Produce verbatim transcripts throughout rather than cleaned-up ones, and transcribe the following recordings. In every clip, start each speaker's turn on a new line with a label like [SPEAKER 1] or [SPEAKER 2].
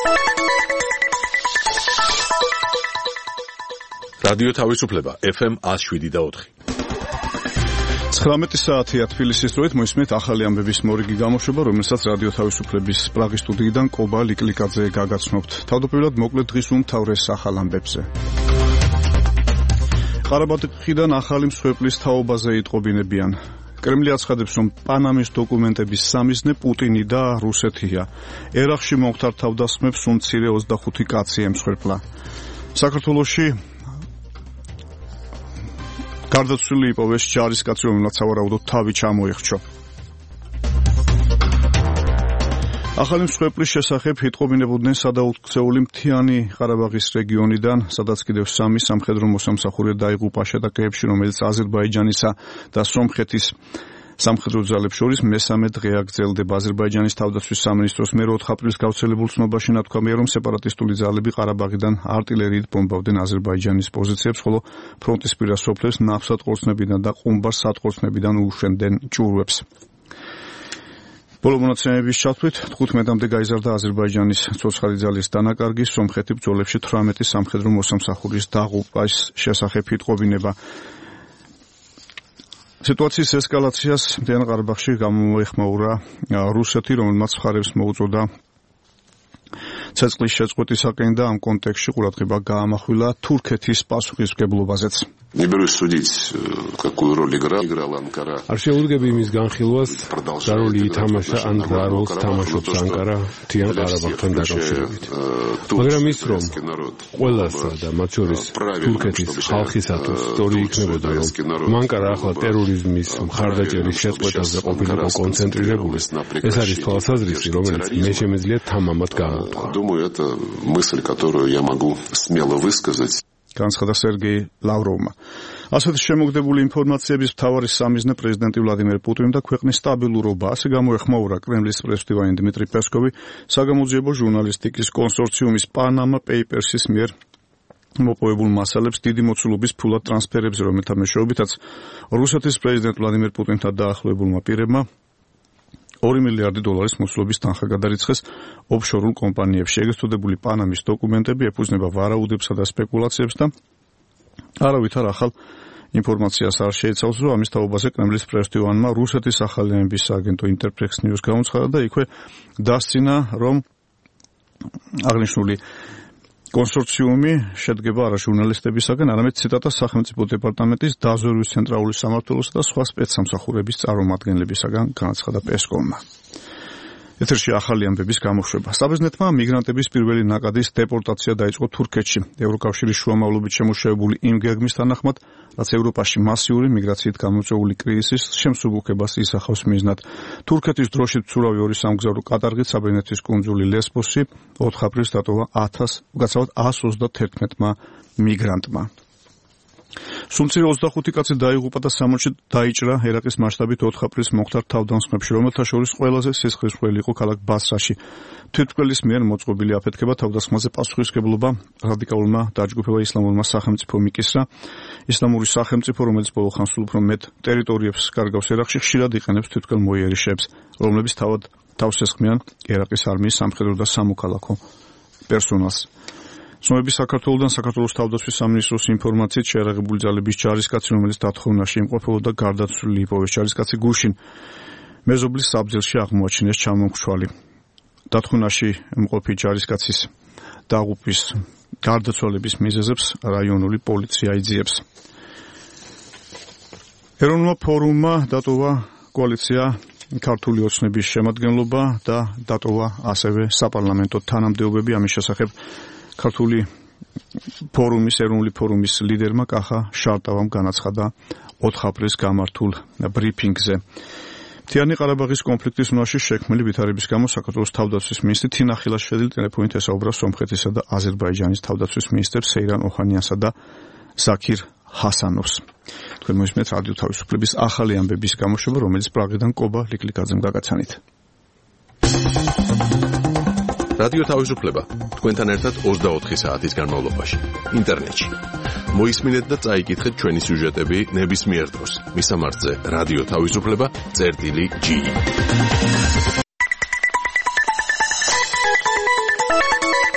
[SPEAKER 1] რადიო თავისუფლება ეფ ემ one oh seven და four.
[SPEAKER 2] ცხრამეტი საათია თბილისის დროით მოისმენთ ახალი ამბების მორიგი გამოშვება, რომელსაც რადიო თავისუფლების პრაღის სტუდიიდან კობა ლიკლიკაძე გაგაცნობთ. თავდაპირველად მოკლედ დღის უმთავრეს ახალ ამბებზე. ყარაბაღიდან ახალი მსხვერპლის თაობაზე იტყობინებიან. კრემლი აცხადებს, რომ პანამის დოკუმენტების სამიზნე პუტინი და რუსეთია. ერაყში მომხდარ თავდასხმებს უმცირე ოცდახუთი კაცი ემსხვერპლა. საქართველოში გარდაცვლილი იპოვეს ჯარისკაცი, რომელსაც სავარაუდოდ თავი ჩამოიხრჩო. ახალი მსხვერპლის შესახებ იტყობინებოდნენ სადაუქცეული მთიანი ყარაბაღის რეგიონიდან, სადაც კიდევ სამი სამხედრო მოსამსახურე დაიღუპა შეტაკებებში, რომელიც აზერბაიჯანისა და სომხეთის სამხედრო ძალებს შორის მესამე დღეა გრძელდება. აზერბაიჯანის თავდაცვის სამინისტროს მიერ ოთხ აპრილს გავრცელებულ ცნობაში ნათქვამია, რომ სეპარატისტული ძალები ყარაბაღიდან არტილერიით ბომბავდნენ აზერბაიჯანის პოზიციებს, ხოლო ფრონტის პირა სოფლებს ნავსატყორცნებიდან და ყუმბარ სატყორცნებიდან უშვებდნენ ჭურვებს. ბოლო მონაცემების ჩათვლით თხუთმეტამდე გაიზარდა აზერბაიჯანის ცოცხალი ძალის დანაკარგი, სომხეთი ბრძოლებში თვრამეტი სამხედრო მოსამსახურის დაღუპვის შესახებ იტყობინება. სიტუაციის ესკალაციას მთიან ყარაბაღში გამოეხმაურა რუსეთი, რომელმაც მხარებს მოუწოდა ცეცხლის შეწყვეტისაკენ და ამ კონტექსტში ყურადღება გაამახვილა თურქეთის პასუხისმგებლობაზეც.
[SPEAKER 3] Не берусь судить, какую роль играла Анкара.
[SPEAKER 4] არ შეურგები იმის განხილვას, რა როლი ითამაშა ან რა როლს თამაშობს ანკარა მთიან ყარაბაღთან დაკავშირებით. მაგრამ ის, რომ ყველასა და მათ შორის თურქეთის ხალხისათვის სწორი იქნებოდა, რომ ანკარა ახლა ტერორიზმის მხარდაჭერის შეწყვეტაზე ყოფილიყო კონცენტრირებული, ეს არის თვალსაზრისი, რომელიც მე შემეძლია თამამად გამოვთქვა.
[SPEAKER 3] Думаю, это мысль, которую я могу смело высказать.
[SPEAKER 2] განცხადა სერგეი ლავროვმა. ასეთ შემოგდებული ინფორმაციების მთავარი სამიზნე პრეზიდენტი ვლადიმერ პუტინი და ქვეყნის სტაბილურობა, ასე გამოეხმაურა კრემლის პრესმდივანი დიმიტრი პესკოვი საგამოძიებო ჟურნალისტიკის კონსორციუმის პანამა პეიპერსის მიერ მოპოვებულ მასალებს დიდი მოცულობის ფულად ტრანსფერებზე, რომელთა მეშვეობითაც რუსეთის პრეზიდენტ ვლადიმერ პუტინთან დაახლოებულმა პირებმა ორი მილიარდი დოლარის მოცულობის თანხა გადარიცხეს ოფშორულ კომპანიებში. ეგრეთ წოდებული პანამის დოკუმენტები ეფუძნება ვარაუდებსა და სპეკულაციებს და არავითარ ახალ ინფორმაციას არ შეიცავს, რომ ამის თაობაზე კრემლის პრესმდივანმა რუსეთის ახალი ამბის აგენტო ინტერფექს ნიუს გამოცხადა და იქვე დასცინა, რომ აღნიშნული კონსორციუმი შედგება არა ჟურნალისტებისაგან, არამედ ციტატა სახელმწიფო დეპარტამენტის დაზვერვის ცენტრალური სამმართველოსა და სხვა სპეცსამსახურების წარმომადგენლებისაგან, განაცხადა პესკოვმა. ეთერში ახალი ამბების გამოშვება. საბერძნეთმა მიგრანტების პირველი ნაკადის დეპორტაცია დაიწყო თურქეთში. ევროკავშირის შუამავლობით შემუშავებული იმ გეგმის თანახმად, რაც ევროპაში მასიური მიგრაციით გამოწვეული კრიზისის შემსუბუქებას ისახავს მიზნად. თურქეთის დროშით მცურავი ორი სამგზავრო კატარღით საბერძნეთის კუნძული ლესბოსი ოთხ აპრილს დატოვა ათას ოცდათერთმეტმა მიგრანტმა. სულ ოცდახუთი კაცი დაიღუპა და სამოცში დაიჭრა ერაყის მასშტაბით ოთხ აპრილს მომხდარ თავდასხმებში, რომელთა შორის ყველაზე სისხლისმღვრელი იყო ქალაქ ბასრაში. თვითმკვლელის მიერ მოწყობილი აფეთქება თავდასხმაზე პასუხისმგებლობა რადიკალურმა დაჯგუფება ისლამურმა სახელმწიფო მიკისრა. ისლამური სახელმწიფო, რომელიც ბოლო ხანს სულ უფრო მეტ ტერიტორიებს კარგავს ერაყში, ხშირად იყენებს თვითმკვლელ მოიერიშეებს, რომლებიც თავად თავს ესხმიან ერაყის არმიის სამხედრო და სამოქალაქო პერსონალს. ცნობები საქართველოსთან საქართველოს თავდაცვის სამინისტროს ინფორმაციით შეერაღებული ძალების ჯარისკაცი, რომელიც დათხოვნაში იმყოფებოდა, გარდაცვლილი იპოვეს. ჯარისკაცი გუშინ მეზობლის საბძელში აღმოაჩინეს ჩამომხშვალი. დათხოვნაში მყოფი ჯარისკაცის დაღუპვის გარდაცვალების მიზეზებს რაიონული პოლიცია იძიებს. ეროვნულმა ფორუმმა დატოვა კოალიცია ქართული ოცნების შემადგენლობა და დატოვა ასევე საპარლამენტო თანამდებობები. ამის შესახებ ქართული ფორუმის, ეროვნული ფორუმის ლიდერმა კახა შარტავამ განაცხადა ოთხ აპრილს გამართულ ბრიფინგზე. მთიანი ყარაბაღის კონფლიქტის უნარში შექმნილი ვითარების გამო საქართველოს თავდაცვის მინისტრი თინა ხილაშვილი ტელეფონით ესაუბრა სომხეთისა და აზერბაიჯანის თავდაცვის მინისტრებს სეირან ოხანიანსა და ზაქირ ჰასანოვს. თქვენ მოისმენთ რადიო თავისუფლების ახალი ამბების გამოშვება, რომელიც პრაღიდან კობა ლიკლიკაძემ გაგაცანით.
[SPEAKER 1] რადიო თავისუფლება თქვენთან ერთად ოცდაოთხი საათის განმავლობაში ინტერნეტში. მოისმინეთ და წაიკითხეთ ჩვენი სიუჟეტები ნებისმიერ დროს. მისამართზე რადიო თავისუფლება წერტილი ჯი.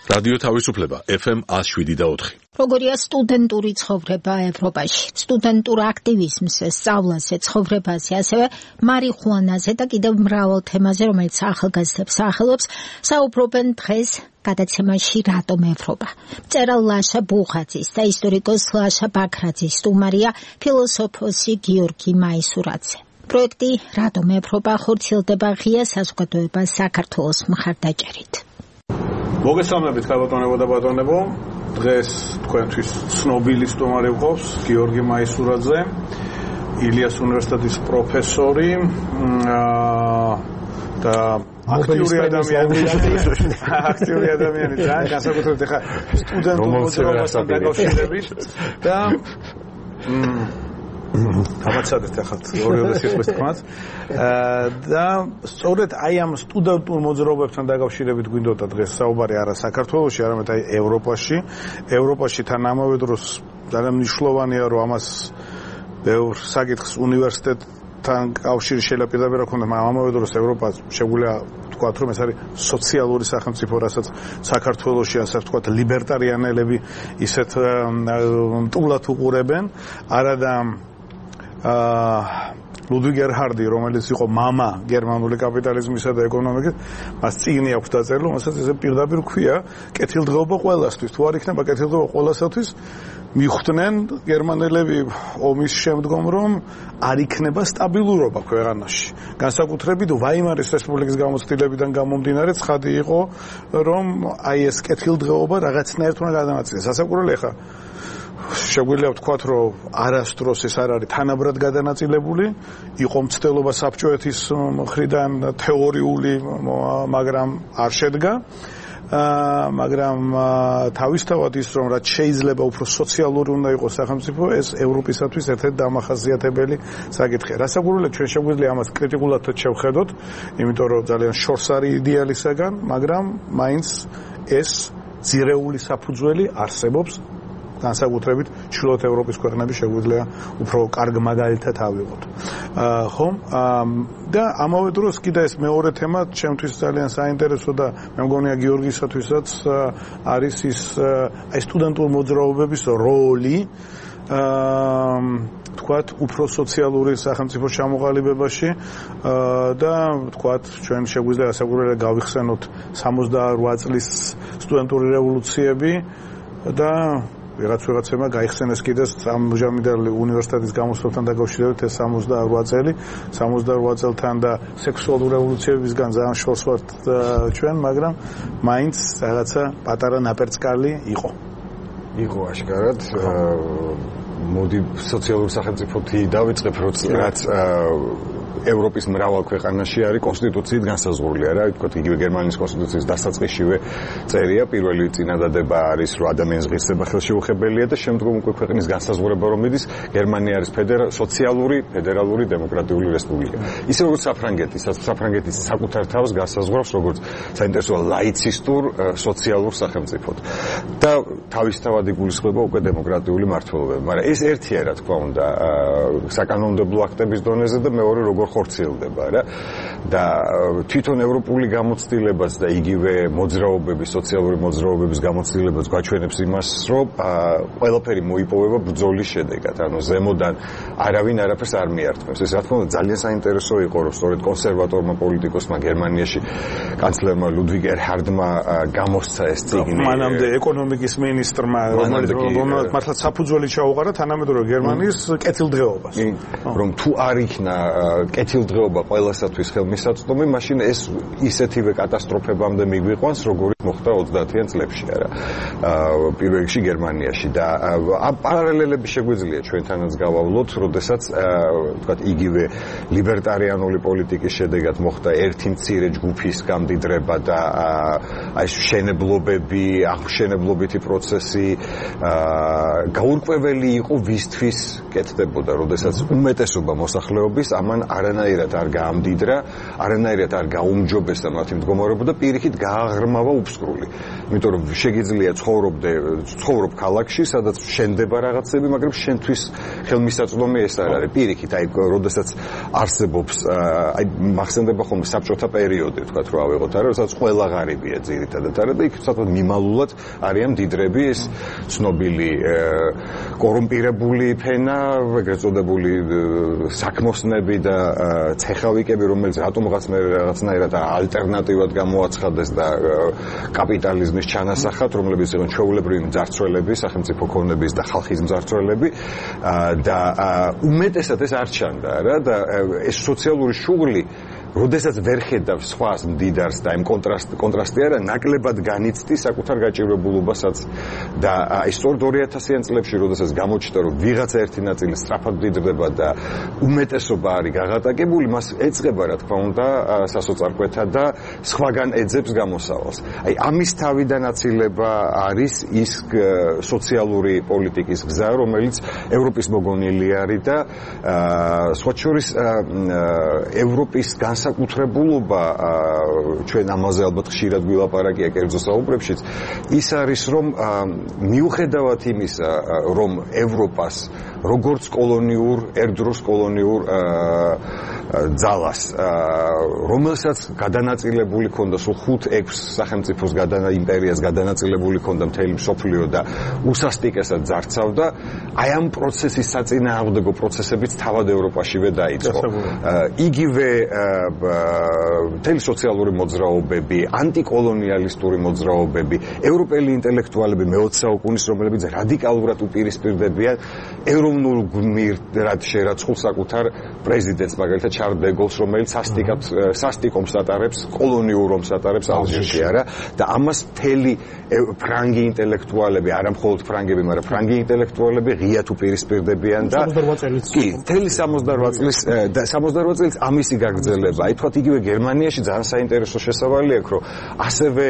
[SPEAKER 1] რადიო თავისუფლება ეფ ემ one oh seven და four.
[SPEAKER 5] როგორია სტუდენტური ცხოვრება ევროპაში, სტუდენტურ აქტივიზმს, სწავლაზე, ცხოვრებაზე, ასევე მარიხუანაზე და კიდევ მრავალ თემაზე, რომელიც ახალგაზრდებს ახელობს, საუბრობენ დღეს გადაცემაში რატომ ევროპა. მწერალ ლაშა ბუხაძის და ისტორიკოს ლაშა ბაქრაძის სტუმარია ფილოსოფოსი გიორგი მაისურაძე. პროექტი რატომ ევროპა ხორციელდება ღია საზოგადოება საქართველოს მხარდაჭერით.
[SPEAKER 2] მოგესალმებით ქალბატონებო და ბატონებო. დღეს თქვენთვის ცნობილი სტუმარი ვყავს გიორგი მაისურაძე, ილიას უნივერსიტეტის პროფესორი და აქტიური ადამიანი, აქტიური ადამიანი და განსაკუთრებით ახლა სტუდენტურ მოძრაობასთან დაკავშირებით და გამაცადეთ ახლა ორი სიტყვის თქმაც და სწორედ აი ამ სტუდენტურ მოძრაობებთან დაკავშირებით გვინდოდა დღეს საუბარი არა საქართველოში, არამედ აი ევროპაში. ევროპაში თან ამავე დროს ძალიან მნიშვნელოვანია, რომ ამას ბევრ საკითხს უნივერსიტეტთან კავშირი შეიძლება პირდაპირ ჰქონდეს, მაგრამ ამავე დროს ევროპა შეგვიძლია ვთქვათ, რომ ეს არის სოციალური სახელმწიფო, რასაც საქართველოში ასე ვთქვათ ლიბერტარიანელები ისეთ მტულად უყურებენ, არადა ლუდვიგ ერჰარდი, რომელიც იყო მამა გერმანული კაპიტალიზმისა და ეკონომიკის, მას წიგნი აქვს დაწერილი, რომელსაც ესე პირდაპირ ქვია კეთილდღეობა ყველასთვის. თუ არ იქნება კეთილდღეობა ყველასათვის, მიხვდნენ გერმანელები ომის შემდგომ, რომ არ იქნება სტაბილურობა ქვეყანაში. განსაკუთრებით ვაიმარის რესპუბლიკის გამოცდილებიდან გამომდინარე ცხადი იყო, რომ აი ეს კეთილდღეობა რაღაცნაირად უნდა გადანაწილდეს. ასაკურველი ხა შეგვიძლია ვთქვათ, რომ არასდროს ეს არ არის თანაბრად გადანაწილებული, იყო მცდელობა საბჭოეთის მხრიდან თეორიული, მაგრამ არ შედგა. მაგრამ თავისთავად ის, რომ რაც შეიძლება უფრო სოციალური უნდა იყოს სახელმწიფო, ეს ევროპისათვის ერთ-ერთი დამახასიათებელი საკითხია. რასაკვირველია, ჩვენ შეგვიძლია ამას კრიტიკულად შევხედოთ, იმიტომ რომ ძალიან შორს არის იდეალისაგან, მაგრამ მაინც ეს ძირეული საფუძველი არსებობს. განსაკუთრებით ჩრდილოეთ ევროპის ქვეყნები შეგვიძლია უფრო კარგ მაგალითად ავიღოთ. ხო? და ამავე დროს კიდე ეს მეორე თემა ჩემთვის ძალიან საინტერესო და მე მგონია გიორგისათვისაც არის ის აი სტუდენტურ მოძრაობების როლი თქვათ უფრო სოციალური სახელმწიფოს ჩამოყალიბებაში და თქვათ ჩვენ შეგვიძლია ასაკურველია გავიხსენოთ სამოცდაორი წლის სტუდენტური რევოლუციები და ვიღაც ვიღაცებმა გაიხსენეს კიდე სამჟამიდელი უნივერსიტეტის გამოსვლასთან დაკავშირებით ეს სამოცდაორი წელი, სამოცდაორი წელთან და სექსუალური რევოლუციებისგან ძალიან შორს ვართ ჩვენ, მაგრამ მაინც რაღაცა პატარა ნაპერწკალი იყო.
[SPEAKER 6] იყო აშკარად. მოდი სოციალური სახელმწიფოთი დავიწყებ, რაც ევროპის მრავალ ქვეყანაში არის კონსტიტუციით განსაზღვრული, არა, ვთქვათ, იგივე გერმანიის კონსტიტუციის დასაწყისშივე წერია, პირველი წინადადება არის, რომ ადამიანის ღირსება ხელშეუხებელია და შემდგომ უკვე ქვეყნის განსაზღვრება რომ მიდის, გერმანია არის სოციალური, ფედერალური, დემოკრატიული რესპუბლიკა. ისე როგორც საფრანგეთი, საფრანგეთის საკუთარ თავს განსაზღვრავს როგორც საინტერესო ლაიცისტურ სოციალურ სახელმწიფოდ. და თავისთავად იგულისხმება უკვე დემოკრატიული მმართველობები, მაგრამ ეს ერთია, რა თქმა უნდა, საკანონმდებლო აქტების დონეზე და მეორე როგორ ხორციელდება რა და თვითონ ევროპული გამოცდილებას და იგივე მოძრაობების, სოციალური მოძრაობების გამოცდილებას გვაჩვენებს იმას, რომ ყველაფერი მოიპოვება ბრძოლის შედეგად, ანუ ზემოდან არავინ არაფერს არ მიართმევს. ეს რა თქმა უნდა ძალიან საინტერესო იყო, რომ სწორედ კონსერვატორმა პოლიტიკოსმა გერმანიაში კანცლერმა ლუდვიგ ერჰარდმა გამოსცა ეს წიგნი.
[SPEAKER 2] მანამდე ეკონომიკის მინისტრმა, რომელმაც მართლა საფუძველი ჩაუყარა თანამედროვე გერმანიის კეთილდღეობას.
[SPEAKER 6] რომ თუ არ იქნა კეთილდღეობა ყველასათვის ხელმისაწვდომი, მაშინ ეს ისეთივე კატასტროფებამდე მიგვიყვანს, როგორიც მოხდა ოცდაათიან წლებში, არა. პირველ რიგში გერმანიაში და პარალელები შეგვიძლია ჩვენთანაც გავავლოთ, როდესაც ვთქვათ, იგივე ლიბერტარიანული პოლიტიკის შედეგად მოხდა ერთი მცირე ჯგუფის გამდიდრება და აი შენებლობები, აღმშენებლობითი პროცესი გაურკვეველი იყო ვისთვის კეთდებოდა, როდესაც უმეტესობა მოსახლეობის ამან არანაირად არ გაამდიდრა, არანაირად არ გაუმჯობესდა მათი მდგომარეობა და პირიქით გააღრმავა განსაზღვრული. იმიტომ რომ შეგიძლია ცხოვრობდე, ცხოვრობ ქალაქში, სადაც შენდება რაღაცები, მაგრამ შენთვის ხელმისაწვდომი ეს არ არის. პირიქით, აი, როდესაც არსებობს, აი, მახსენდება ხოლმე საბჭოთა პერიოდი, თქვათ რომ ავიღოთ, არა, როდესაც ყველა ღარიბია ძირითადად, არა და იქ ცოტა მიმალულად არიან მდიდრები, ეს ცნობილი კორუმპირებული ფენა, ეგრეთ წოდებული საქმოსნები და ცეხავიკები, რომელიც რატომღაც მე რაღაცნაირად ალტერნატივად გამოაცხადეს და კაპიტალიზმის ჩანასახად, რომლებიც იყვნენ ჩვეულებრივი მძარცველები, სახელმწიფო ქონების და ხალხის მძარცველები და უმეტესად ეს არ ჩანდა რა და ეს სოციალური შუღლი როდესაც ვერ ხედავს სხვას მდიდარს და იმ კონტრასტ კონტრასტი არა ნაკლებად განიცდი საკუთარ გაჭირვებულობასაც და აი სწორედ ორი ათასიან წლებში როდესაც გამოჩნდა რომ ვიღაცა ერთი ნაწილი სწრაფად მდიდრდება და უმეტესობა არის გაღატაკებული მას ეწყება რა თქმა უნდა სასოწარკვეთა და სხვაგან ეძებს გამოსავალს აი ამის თავიდან აცილება არის ის სოციალური პოლიტიკის გზა რომელიც ევროპის მოგონილი არის და სხვა შორის ევროპის განსაკუთრებულობა ჩვენ ამაზე ალბათ ხშირად გვილაპარაკია კერძო საუბრებშიც ის არის რომ მიუხედავად იმისა რომ ევროპას როგორც კოლონიურ ერთდროს კოლონიურ ძალას რომელსაც გადანაწილებული ქონდა სულ ხუთ ექვს სახელმწიფოს გადანა იმპერიას გადანაწილებული ქონდა მთელი მსოფლიო და უსასტიკესად ძარცავდა აი ამ პროცესის საწინააღმდეგო პროცესებიც თავად ევროპაშივე დაიწყო იგივე მთელი სოციალური მოძრაობები ანტიკოლონიალისტური მოძრაობები ევროპელი ინტელექტუალები მეოცე საუკუნის რომლებიც რადიკალურად უპირისპირდებიან ეროვნულ გმირად შერაცხულ საკუთარ პრეზიდენტს მაგალითად შარლ დე გოლს რომელიც სასტიკად სასტიკომს ატარებს კოლონიურ ომს ატარებს ალჟირში არა და ამას მთელი ფრანგი ინტელექტუალები არა მხოლოდ ფრანგები მაგრამ ფრანგი ინტელექტუალები ღიად უპირისპირდებიან და კი მთელი სამოცდაოთხ წლის და სამოცდაოთხ წლის ამისი გაგრძელება აი თქვათ იგივე გერმანიაში ძალიან საინტერესო შესავალი აქვს რომ ასევე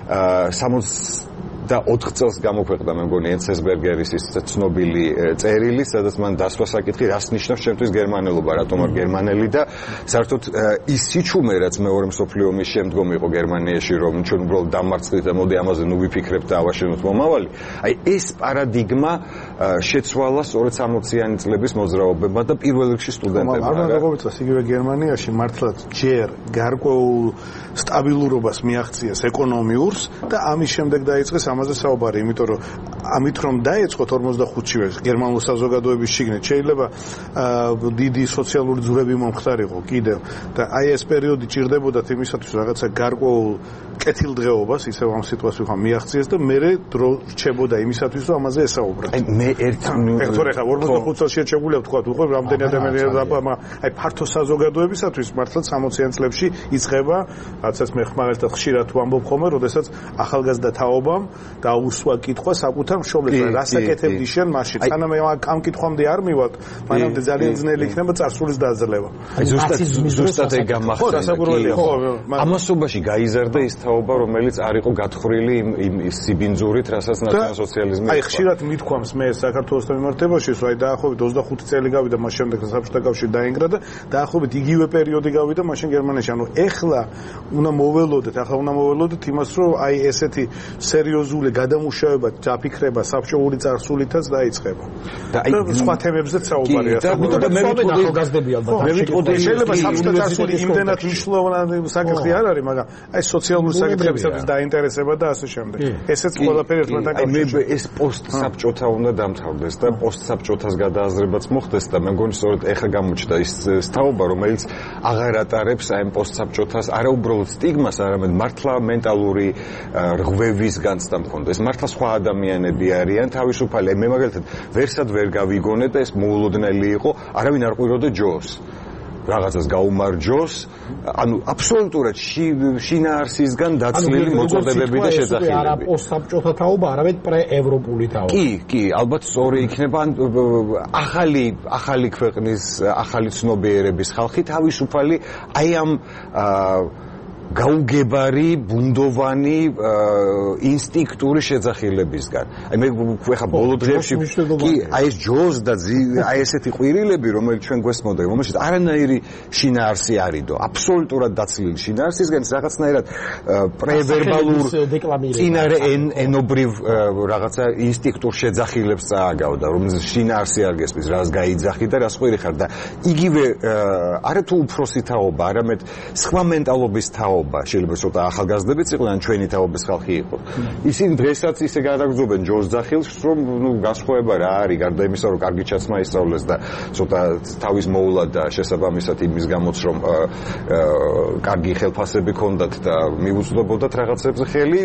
[SPEAKER 6] სამოცდაოთხ წელს გამოქვეყნდა მე მგონი ენცესბერგერის ის ცნობილი წერილი სადაც მან დასვა საკითხი რას ნიშნავს ჩემთვის გერმანელობა რატომ არ გერმანელი და საერთოდ ის სიჩუმე რაც მეორე მსოფლიო ომის შემდგომ იყო გერმანიაში რომ ჩვენ უბრალოდ დამარცხდით და მოდი ამაზე ნუ ვიფიქრებთ და ავაშენოთ მომავალი აი ეს პარადიგმა შეცვალა სწორედ სამოციანი წლების მოძრაობებმა და პირველ რიგში სტუდენტებმა
[SPEAKER 7] არა როგორიც იგივე გერმანიაში მართლაც ჯერ გარკვეულ სტაბილურობას მიაღწიეს ეკონომიურს და ამის შემდეგ დაიწყეს ამაზე საუბარი, იმიტომ რომ ამით რომ დაეწყოთ ორმოცდახუთშივე გერმანულ საზოგადოების შიგნით შეიძლება დიდი სოციალური ძვრები მომხდარიყო კიდევ და აი ეს პერიოდი ჭირდებოდათ იმისათვის რაღაცა გარკვეულ კეთილდღეობას ისევ ამ სიტუაციას ხომ მიაღწიეს და მე დრო რჩებოდა იმისათვის რომ ამაზე ესაუბროთ.
[SPEAKER 6] აი მე ერთ
[SPEAKER 7] ექტორე ხა ორმოცდახუთ წელს შეჩეგულია ვთქვა უყო რამდენი ადამიანი აი ფართო საზოგადოებისათვის მართლაც სამოციან წლებში იწყება რაცაც მე ხმარელთა ხშირად თუ ამბობ ხოლმე, როდესაც ახალგაზრდა თაობამ დაუსვა კითხვა საკუთარ მშობლებს, რასაკეთებდი შენ მაშინ. სანამ ამ კითხვამდე არ მივალთ, მანამდე ძალიან ძნელი იქნება წარსულის დაძლევა.
[SPEAKER 6] აი ზუსტად ზუსტად ეგ გამახსენდა.
[SPEAKER 7] ხო,
[SPEAKER 6] ამასობაში გაიზარდა ის თაობა, რომელიც არ იყო გათხრილი იმ სიბინძურით, რასაც ნაციონალ-სოციალიზმი.
[SPEAKER 7] აი ხშირად მithქვამს მე საქართველოსთან მიმართებაში, რომ აი დაახლოებით ოცდახუთი წელი გავიდა, მას შემდეგ საბჭოთა კავშირი დაინგრა და დაახლოებით იგივე პერიოდი გავიდა მაშინ გერმანიაში. ანუ ეხლა უნდა მოველოდეთ, ახლა უნდა მოველოდეთ იმას, რომ აი ესეთი სერიოზული გადამუშავება, დაფიქრება საბჭოური წარსულითაც დაიწყება. და აი სხვა თემებზეც საუბარია.
[SPEAKER 6] და მე ვიტყოდი
[SPEAKER 7] ახალგაზრდები ალბათ. მე ვიტყოდი შეიძლება საბჭოთა წარსული იმდენად მნიშვნელოვანი საკითხი არ არის, მაგრამ აი სოციალური საკითხებისაც დაინტერესება და ასე შემდეგ. ესეც ყველაფერი ერთმანეთთან
[SPEAKER 6] კავშირში. აი მე ეს პოსტსაბჭოთა უნდა დამთავრდეს და პოსტსაბჭოთას გადააზრებაც მოხდეს და მე მგონი სწორედ ეხა გამოჩნდა ის თაობა, რომელიც აღარ ატარებს აი პოსტსაბჭოთას არა უბრალოდ სტიგმას, არამედ მართლა მენტალური რღვევის განცდა მქონდა. ეს მართლა სხვა ადამიანები არიან, თავისუფალი. მე მაგალითად ვერსად ვერ გავიგონე და ეს მოულოდნელი იყო, არავინ არ ყვიროდა ჯოს. რაღაცას გაუმარჯოს, ანუ აბსოლუტურად შინაარსისგან დაცლილი მოწოდებები და შეძახილები.
[SPEAKER 8] არა პოსტსაბჭოთა თაობა, არამედ პრეევროპული თაობა.
[SPEAKER 6] კი, კი, ალბათ სწორი იქნება, ახალი ახალი ქვეყნის, ახალი ცნობიერების ხალხი თავისუფალი აი ამ გაუგებარი, ბუნდოვანი ინსტინქტური შეძახილებისგან. აი მე ხა ბოლო დღეებში კი აი ეს ჯოს და აი ესეთი ყვირილები, რომელიც ჩვენ გვესმოდა, რომელშიც არანაირი შინაარსი არიდო, აბსოლუტურად დაცლილი შინაარსისგან რაღაცნაირად პრევერბალურ წინარე ენობრივ რაღაცა ინსტინქტურ შეძახილებს წააგავდა, რომელიც შინაარსი არ გესმის, რას გაიძახი და რას ყვირი ხარ და იგივე არა თუ უფროსი თაობა, არამედ სხვა მენტალობის თაობა შეიძლება ცოტა ახალგაზრდებიც იყვნენ, ჩვენი თაობის ხალხი იყო. ისინი დღესაც ისე გადაგზობენ ჯოს ძახილს, რომ ნუ გასხოვება რა არის, გარდა იმისა, რომ კარგი ჩაცმა ისწავლეს და ცოტა თავის მოულა და შესაბამისად იმის გამოც, რომ კარგი ხელფასები ჰქონდათ და მიუწვდებოდათ რაღაცებზე ხელი,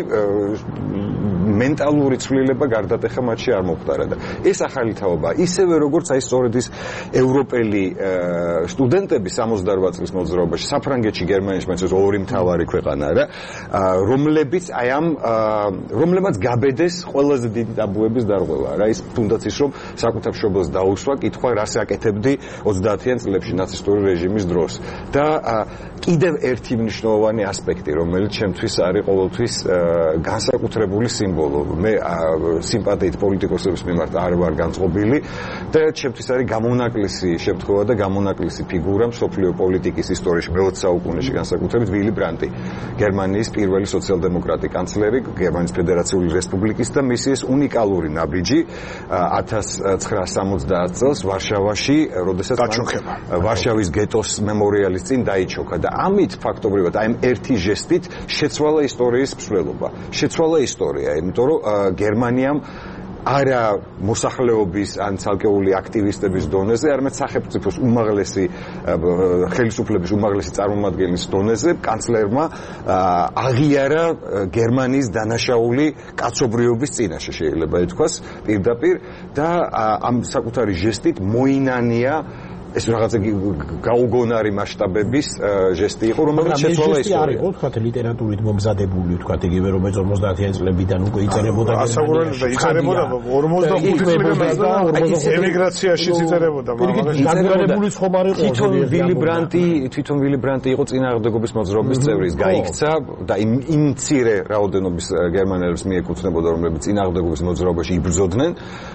[SPEAKER 6] მენტალური ცვლილება გარდატეხა მათში არ მოხდარა და ეს ახალი თაობა, ისევე როგორც აი სწორედ ის ევროპელი სტუდენტები სამოცდაორ წლის მოძრაობაში, საფრანგეთში, გერმანიაში, მაინც ორი მთავარი ქვეყანა რა, რომლებიც აი ამ რომლებმაც გაბედეს ყველაზე დიდი ტაბუების დარღვევა რა, ის თუნდაც ის რომ საკუთარ მშობელს დაუსვა კითხვა რას აკეთებდი ოცდაათიან წლებში ნაცისტური რეჟიმის დროს და კიდევ ერთი მნიშვნელოვანი ასპექტი, რომელიც ჩემთვის არის ყოველთვის განსაკუთრებული სიმბოლო. მე სიმპათიით პოლიტიკოსების მიმართ არ ვარ განწყობილი და ჩემთვის არის გამონაკლისი შემთხვევა და გამონაკლისი ფიგურა მსოფლიო პოლიტიკის ისტორიაში მეოცე საუკუნეში განსაკუთრებით ვილი ბრანტი, გერმანიის პირველი სოციალ-დემოკრატი კანცლერი, გერმანიის ფედერაციული რესპუბლიკის და მისი ეს უნიკალური ნაბიჯი ათას ცხრაასი სამოცდაათ წელს ვარშავაში, როდესაც ვარშავის გეტოს მემორიალის წინ დაიჩოქა და ამით ფაქტობრივად აი ერთი ჟესტით შეცვალა ისტორიის მსვლელობა. შეცვალა ისტორია, იმიტომ რომ გერმანიამ არა მოსახლეობის ან ცალკეული აქტივისტების დონეზე, არამედ სახელმწიფოს უმაღლესი ხელისუფლების უმაღლესი წარმომადგენლის დონეზე კანცლერმა აღიარა გერმანიის დანაშაული კაცობრიობის წინაშე, შეიძლება ითქვას პირდაპირ და ამ საკუთარი ჟესტით მოინანია ეს რაღაცა გაუგონარი მასშტაბების ჟესტი იყო, რომელიც შეცვალა ისტორია.
[SPEAKER 8] არის, თქვა ლიტერატურით მომზადებული, თქვა იგივე რომელიც ორმოცდაათიან წლებიდან უკვე იწერებოდა
[SPEAKER 7] გერმანიაში. ასაუბრებდა, იწერებოდა ორმოცდახუთი წლებიდან და ემიგრაციაში იწერებოდა,
[SPEAKER 8] მაგრამ განვითარებული ხომ არ იყო.
[SPEAKER 6] თვითონ ვილი ბრანტი, თვითონ ვილი ბრანტი იყო წინააღმდეგობის მოძრაობის წევრი, ის გაიქცა და იმ იმ მცირე რაოდენობის გერმანელებს მიეკუთვნებოდა, რომლებიც წინააღმდეგობის მოძრაობაში იბრძოდნენ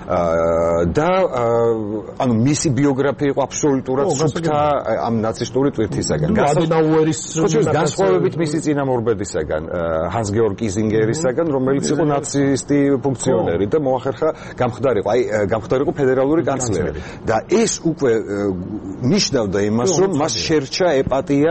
[SPEAKER 6] და ანუ მისი ბიოგრაფია იყო აბსოლუტურად სუფთა ამ ნაცისტური ტვირთისაგან. განსხვავებით მისი წინამორბედისაგან, ჰანს გეორგ იზინგერისაგან, რომელიც იყო ნაცისტი ფუნქციონერი და მოახერხა გამხდარიყო, აი გამხდარიყო ფედერალური კანცლერი. და ეს უკვე ნიშნავდა იმას, რომ მას შერჩა ეპატია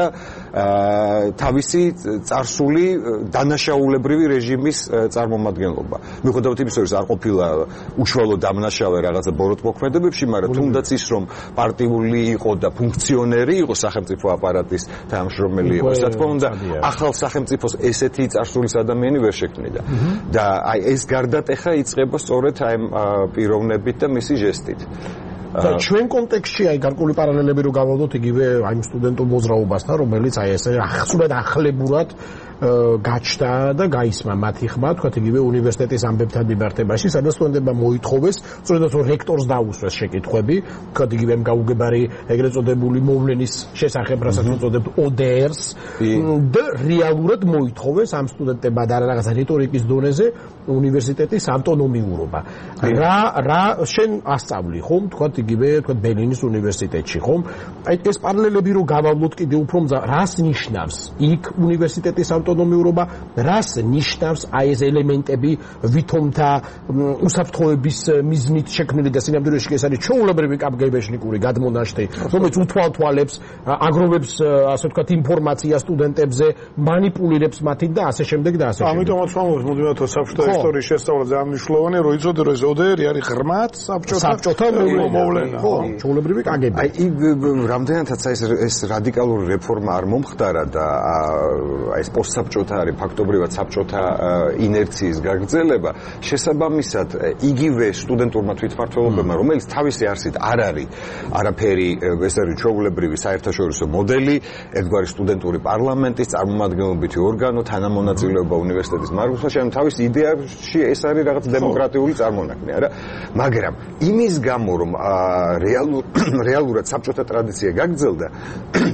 [SPEAKER 6] თავისი წარსული დანაშაულებრივი რეჟიმის წარმომადგენლობა. მიუხედავად იმისა, რომ არ ყოფილა უშუალო დამნაშავე რაღაცა ბოროტმოქმედებებში, მაგრამ თუნდაც ის რომ პარტიული იყო და ფუნქციონერი იყო სახელმწიფო აპარატის თანამშრომელი იყო, რა თქმა უნდა, ახალ სახელმწიფოს ესეთი წარსულის ადამიანი ვერ შექმნიდა. და აი ეს გარდატეხა იწყება სწორედ აი პიროვნებით და მისი ჟესტით.
[SPEAKER 8] და ჩვენ კონტექსტში აი გარკვეული პარალელები რო გავავდოთ იგივე აი სტუდენტურ მოძრაობასთან, რომელიც აი ესე ახსნად ახლებურად გაჩნდა და გაისმა მათი ხმა, თქვა იგივე უნივერსიტეტის ამბებთან მიმართებაში, სადაც სტუდენტებმა მოითხოვეს, სწორედ რომ რექტორს დაუსვეს შეკითხვები, თქვა იგივე გაუგებარი ეგრეთ წოდებული მოვლენის შესახებ, რასაც უწოდებთ ო დე ერს და რეალურად მოითხოვეს ამ სტუდენტებმა და რაღაცა რიტორიკის დონეზე უნივერსიტეტის ავტონომიურობა. რა რა შენ ასწავლი ხომ, თქვა იგივე თქვა ბერლინის უნივერსიტეტში ხომ? აი ეს პარალელები რო გავავლოთ კიდე უფრო რას ნიშნავს იქ უნივერსიტეტის ავტონომიურობა, რას ნიშნავს აი ეს ელემენტები ვითომთა უსაფრთხოების მიზნით შექმნილი და სინამდვილეში ეს არის ჩვეულებრივი კაპგებეშნიკური გადმონაშთი, რომელიც უთვალთვალებს, აგროვებს ასე ვთქვათ ინფორმაცია სტუდენტებზე, მანიპულირებს მათით და ასე შემდეგ და ასე შემდეგ.
[SPEAKER 7] ამიტომაც ვამბობთ, მოდივათ საბჭოთა ისტორიის შესწავლა ძალიან მნიშვნელოვანია, რომ იცოდე რომ ეს ო დე ერი არის ღრმად საბჭოთა მოვლენა.
[SPEAKER 8] ხო, ჩვეულებრივი კაგები.
[SPEAKER 6] აი რამდენადაც ეს ეს რადიკალური რეფორმა არ მომხდარა და აი ეს პოსტსაბჭოთა არის ფაქტობრივად საბჭოთა ინერციის გაგრძელება, შესაბამისად იგივე სტუდენტურმა თვითმმართველობებმა, რომელიც თავისი არსით არ არის არაფერი, ეს არის ჩვეულებრივი საერთაშორისო მოდელი, ერთგვარი სტუდენტური პარლამენტის წარმომადგენლობითი ორგანო, თანამონაწილეობა უნივერსიტეტის მარხულში, ანუ თავის იდეაში ეს არის რაღაც დემოკრატიული წარმონაქმნი, არა? მაგრამ იმის გამო, რომ რეალურად საბჭოთა ტრადიცია გაგრძელდა,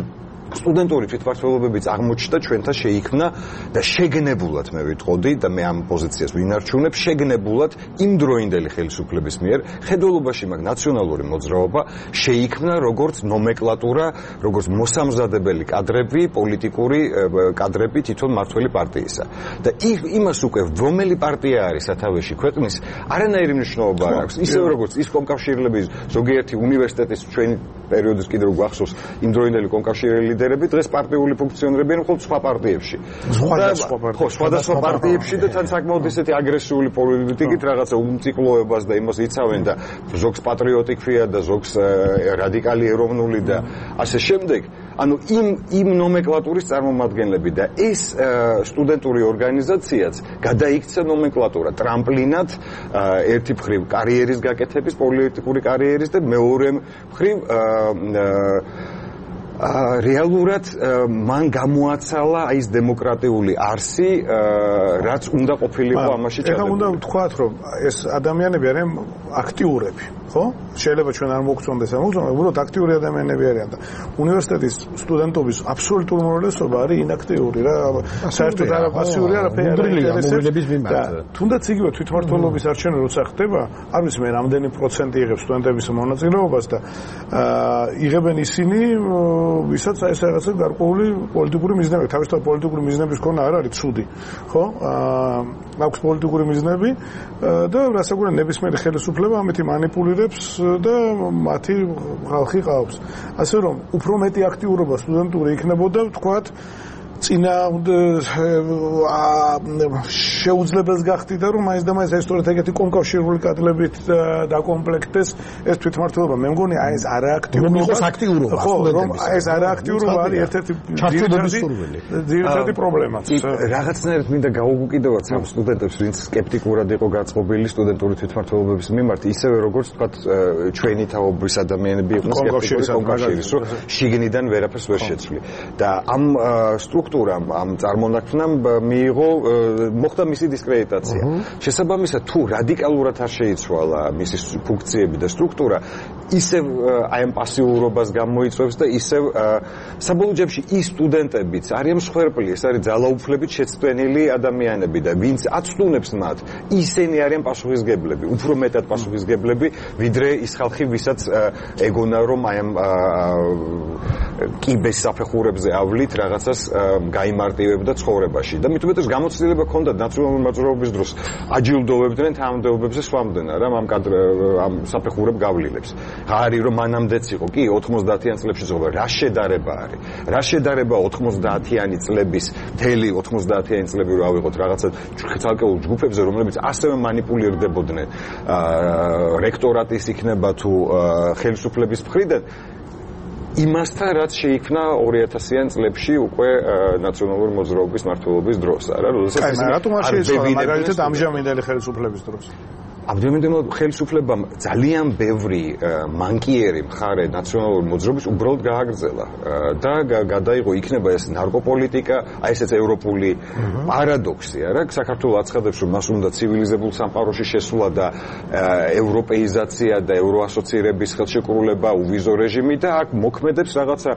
[SPEAKER 6] სტუდენტური თვითმმართველობებიც აღმოჩნდა ჩვენთან შეიქმნა და შეგნებულად მე ვიტყოდი და მე ამ პოზიციას ვინარჩუნებ შეგნებულად იმ დროინდელი ხელისუფლების მიერ ხედველობაში მაგ ნაციონალური მოძრაობა შეიქმნა როგორც ნომენკლატურა, როგორც მოსამზადებელი კადრები, პოლიტიკური კადრები თვითონ მართველი პარტიისა. და იმას უკვე რომელი პარტია არის სათავეში ქვეყნის არანაირი მნიშვნელობა არ აქვს. ისევ როგორც ის კომკავშირლების ზოგიერთი უნივერსიტეტის ჩვენი პერიოდის კიდევ გვახსოვს იმ დროინდელი კომკავშირელი ლიდერები დღეს პარტიული ფუნქციონერები են მხოლოდ სხვა პარტიებში. სხვადასხვა პარტიებში და თან საკმაოდ ისეთი აგრესიული პოლიტიკით რაღაცა უმციკლოებას და იმას იცავენ და ზოგს პატრიოტი ქვია და ზოგს რადიკალი ეროვნული და ასე შემდეგ. ანუ იმ იმ ნომენკლატურის წარმომადგენლები და ეს სტუდენტური ორგანიზაციაც გადაიქცა ნომენკლატურა ტრამპლინად ერთი მხრივ კარიერის გაკეთების, პოლიტიკური კარიერის და მეორე მხრივ რეალურად მან გამოაცალა აი ეს დემოკრატიული არსი, რაც უნდა ყოფილიყო ამაში ჩადებული.
[SPEAKER 7] ეხლა უნდა ვთქვათ, რომ ეს ადამიანები არიან აქტიურები, ხო? შეიძლება ჩვენ არ მოგწონდეს ამ უზომად, უბრალოდ აქტიური ადამიანები არიან და უნივერსიტეტის სტუდენტობის აბსოლუტური უმრავლესობა არის ინაქტიური რა, საერთოდ არა პასიური, არაფერი არ ინტერესებს. თუნდაც იგივე თვითმმართველობის არჩევანი როცა ხდება, არ ვიცი მე რამდენი პროცენტი იღებს სტუდენტების მონაწილეობას და იღებენ ისინი ვისაც აი ეს რაღაცა გარკვეული პოლიტიკური მიზნები, თავისთავად პოლიტიკური მიზნების ქონა არ არის ცუდი, ხო? აქვს პოლიტიკური მიზნები და რასაკვირველია ნებისმიერი ხელისუფლება ამითი манипуლირებს და მათი ხალხი ყავს. ასე რომ უფრო მეტი აქტიურობა სტუდენტური იქნებოდა, ვთქვათ, წინა შეუძლებელს გახდიდა რომ მაინც და მაინც ესწორეთ ეგეთი კომკავშირული კადრებით დაკომპლექტდეს ეს თვითმმართველობა. მე მგონი აი ეს არააქტიურობა
[SPEAKER 8] იყოს აქტიურობა.
[SPEAKER 7] ხო, რომ აი ეს არააქტიურობა არის ერთ-ერთი ძირითადი პრობლემაც.
[SPEAKER 6] რაღაცნაირად მინდა გავუგუგიდოვოთ ამ სტუდენტებს, ვინც სკეპტიკურად იყო გაწყობილი სტუდენტური თვითმმართველობების მიმართ, ისევე როგორც თქვათ ჩვენი თაობის ადამიანები იყვნენ სკეპტიკური კომკავშირის, რომ შიგნიდან ვერაფერს ვერ შეცვლი. და ამ სტრუქტურამ ამ წარმონაქმნამ მიიღო მოხდა მისი დისკრედიტაცია. შესაბამისად თუ რადიკალურად არ შეიცვალა მისი ფუნქციები და სტრუქტურა, ისევ აი ამ პასიურობას გამოიწვევს და ისევ საბოლოო ჯამში ის სტუდენტებიც არიან მსხვერპლი, ეს არის ძალაუფლებით შეცდენილი ადამიანები და ვინც აცნუნებს მათ, ისინი არიან პასუხისგებლები, უფრო მეტად პასუხისგებლები, ვიდრე ის ხალხი, ვისაც ეგონა რომ აი ამ კიბეს საფეხურებზე ავლით რაღაცას გაიმარტივებდა ცხოვრებაში და მით უმეტეს გამოცდილება ჰქონდა ნაციონალური მოძრაობის დროს აჯილდოვებდნენ თანამდებობებზე სვამდნენ რა ამ კადრ ამ საფეხურებ გავლილებს. არის რომ მანამდეც იყო კი ოთხმოცდაათიან წლებში ზღობა რა შედარება არის რა შედარება ოთხმოცდაათიანი წლების მთელი ოთხმოცდაათიანი წლები რო ავიღოთ რაღაცა ცალკეულ ჯგუფებზე რომლებიც ასევე манипуლირდებოდნენ რექტორატის იქნება თუ ხელისუფლების მხრიდან იმასთან რაც შეიქმნა ორი ათასიან წლებში უკვე ნაციონალური მოძრაობის მმართველობის დროს არა როდესაც
[SPEAKER 7] ეს რატომ არ შეიცვალა მაგალითად ამჟამინდელი ხელისუფლების დროს
[SPEAKER 6] აბდომენდემო ხელისუფლებამ ძალიან ბევრი მანკიერი მხარე ნაციონალური მოძრაობის უბრალოდ გააგრძელა და გადაიღო იქნება ეს ნარკოპოლიტიკა, აი ესეც ევროპული პარადოქსი არა საქართველოს აცხადებს რომ მას უნდა ცივილიზებულ სამყაროში შესვლა და ევროპეიზაცია და ევროასოცირების ხელშეკრულება, უვიზო რეჟიმი და აქ მოქმედებს რაღაცა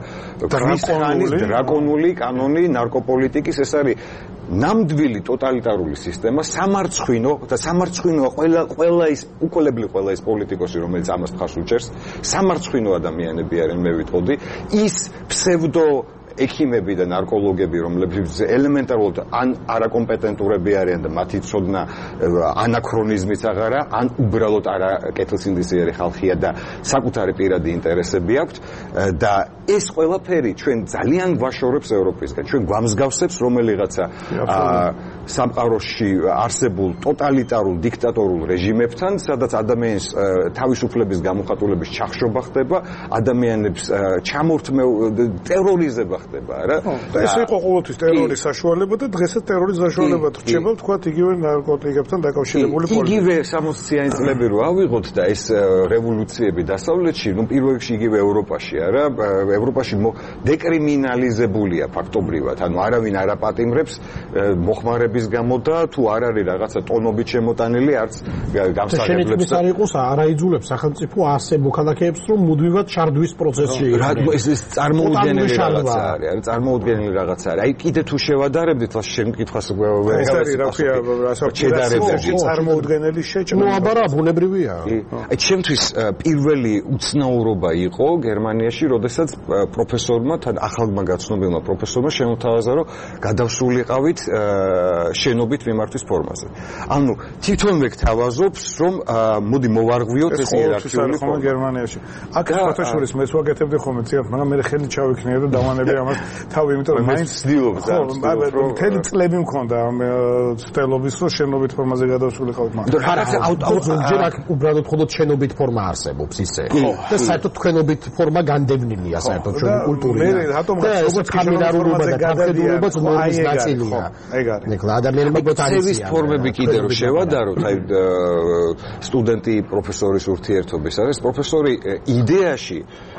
[SPEAKER 6] დრაკონული კანონი ნარკოპოლიტიკის ეს არის ნამდვილი ტოტალიტარული სისტემა, სამარცხვინო და სამარცხვინოა ყველა ყველა ის უკოლებლი ყველა ის პოლიტიკოსი რომელიც ამას ხარს უჭერს, სამარცხვინო ადამიანები არიან მე ვიტყოდი, ის ფსევდო ექიმები და ნარკოლოგები რომლებიც ელემენტარულად ან არაკომპეტენტურები არიან და მათი ცოდნა ანაქრონიზმიც აღარა, ან უბრალოდ არა კეთილსინდისიერი ხალხია და საკუთარი პირადი ინტერესები აქვთ და ეს ყველაფერი ჩვენ ძალიან გვაშორებს ევროპისგან. ჩვენ გვამსგავსებს რომელიღაცა სამყაროში არსებულ ტოტალიტარულ დიქტატორულ რეჟიმებთან, სადაც ადამიანის თავისუფლების გამოხატულების ჩახშობა ხდება, ადამიანებს ჩამორთმევ ტერორიზება ხდება რა.
[SPEAKER 7] ეს იყო ყოველთვის ტერორის საშუალება და დღესაც ტერორის საშუალება რჩება, თქვათ იგივე ნარკოტიკებთან დაკავშირებული პოლიტიკა.
[SPEAKER 6] იგივე სამოციანი წლები რო ავიღოთ და ეს რევოლუციები დასავლეთში, ну პირველ რიგში იგივე ევროპაში არა, ევროპაში დეკრიმინალიზებულია ფაქტობრივად, ანუ არავინ არ აპატიმრებს მოხმარებას გზების გამო და თუ არ არის რაღაცა ტონობით შემოტანილი არც გამსაღებლებს
[SPEAKER 8] და არ იყოს არაიძულებს სახელმწიფო ასე მოქალაქეებს რომ მუდმივად ჩარდვის პროცესში
[SPEAKER 6] ეს ეს წარმოუდგენელი რაღაცა არის არის წარმოუდგენელი რაღაცა არის აი კიდე თუ შევადარებდით რა შემკითხვას ვერ
[SPEAKER 7] ეს არის რა ქვია
[SPEAKER 6] შედარებებში
[SPEAKER 7] წარმოუდგენელი შეჭმა
[SPEAKER 8] ნუ აბარა ბუნებრივია
[SPEAKER 6] აი ჩემთვის პირველი უცნაურობა იყო გერმანიაში როდესაც პროფესორმა თან ახალმა გაცნობილმა პროფესორმა შემოთავაზა რომ გადავსულიყავით შენობით მიმართვის ფორმაზე ანუ თვითონვე გთავაზობს რომ მოდი მოვარღვიოთ ეს იერარქიული
[SPEAKER 7] ფორმა გერმანიაში აქ ფოტოშორის მეც ვაკეთებდი ხოლმე ციათ მაგრამ მე ხელი ჩავიქნია და დავანებია ამას თავი იმიტომ რომ მაინც
[SPEAKER 6] ცდილობს
[SPEAKER 7] ხო მთელი წლები მქონდა ცდელობის რომ შენობით ფორმაზე გადავსულიყავით
[SPEAKER 8] მაგრამ არა აუტოზონჯერ აქ უბრალოდ მხოლოდ შენობით ფორმა არსებობს ისე და საერთოდ თქვენობით ფორმა განდევნილია საერთოდ ჩვენი კულტურიდან
[SPEAKER 7] მე რატომ
[SPEAKER 8] როგორც კამერალურობა და კათედრულობა ზმობის ნაწილია
[SPEAKER 7] ეგ არის
[SPEAKER 8] ნექლა ადამიანები
[SPEAKER 6] მოთანის ფორმები კიდე რომ შევადაროთ აი სტუდენტი პროფესორის ურთიერთობის არის პროფესორი იდეაში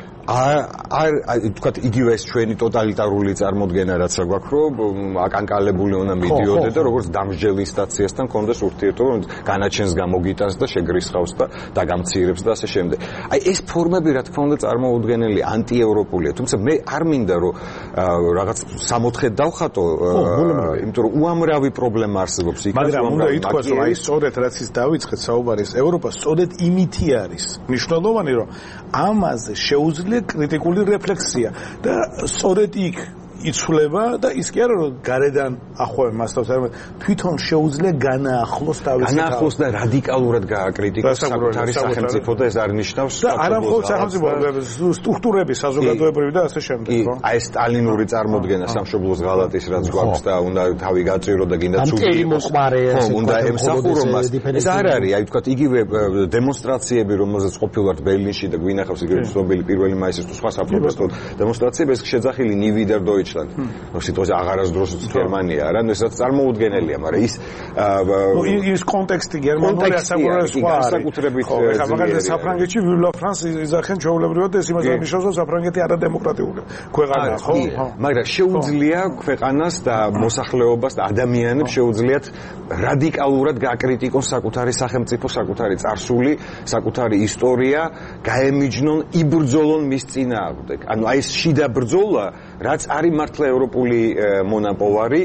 [SPEAKER 6] არ არ თქვათ იგივე ეს ჩვენი ტოტალიტარული წარმოდგენა რაც გვაქვს რომ აკანკალებული უნდა მიდიოდე და როგორც დამსჯელი სტაციასთან კონდეს ურთიერთობა რომ განაჩენს გამოგიტანს და შეგრისხავს და დაგამცირებს და ასე შემდეგ. აი ეს ფორმები რა თქმა უნდა წარმოუდგენელი ანტიევროპულია თუმცა მე არ მინდა რომ რაღაც სამოთხედ დავხატო იმიტომ რომ უამრავი პრობლემა არსებობს იქ
[SPEAKER 7] მაგრამ უნდა ითქვას რომ აი სწორედ რაც ის დავიწყეთ საუბარი ევროპა სწორედ იმითი არის მნიშვნელოვანი რომ ამაზე შეუძლია კრიტიკული რეფლექსია და სწორედ იქ იცვლება და ის კი არა რომ გარედან ახვევენ მასთან თვითონ შეუძლია განაახლოს თავის
[SPEAKER 6] განაახლოს და რადიკალურად გააკრიტიკოს საკუთარი სახელმწიფო და ეს არ ნიშნავს
[SPEAKER 7] და არა მხოლოდ სახელმწიფო სტრუქტურები საზოგადოებრივი და ასე შემდეგ ხო
[SPEAKER 6] აი სტალინური წარმოდგენა სამშობლოს ღალატის რაც გვაქვს და უნდა თავი გაწირო და გინდა ცუდი ხო უნდა ემსახურო მას ეს არ არის აი ვთქვათ იგივე დემონსტრაციები რომელზეც ყოფილვართ ბერლინში და გვინახავს იგივე ცნობილი პირველი მაისის თუ სხვა საპროტესტო დემონსტრაციები ეს შეძახილი ნივიდერ დოიჩლანდ რომ სიტყვაზე აღარასდროს გერმანია არა ეს რაც წარმოუდგენელია მაგრამ ის
[SPEAKER 7] ის კონტექსტი გერმანული ასაკურებს სხვა
[SPEAKER 6] საკუთრებით
[SPEAKER 7] ხა მაგალითად საფრანგეთში ვილა ფრანს იძახენ ჩვეულებრივად ეს იმას ნიშნავს რომ საფრანგეთი არადემოკრატიული ქვეყანაა ხო
[SPEAKER 6] მაგრამ შეუძლია ქვეყანას და მოსახლეობას და ადამიანებს შეუძლიათ რადიკალურად გააკრიტიკონ საკუთარი სახელმწიფო საკუთარი წარსული საკუთარი ისტორია გაემიჯნონ იბრძოლონ მის წინააღმდეგ ანუ აი ეს შიდა ბრძოლა რაც არის მართლა ევროპული მონაპოვარი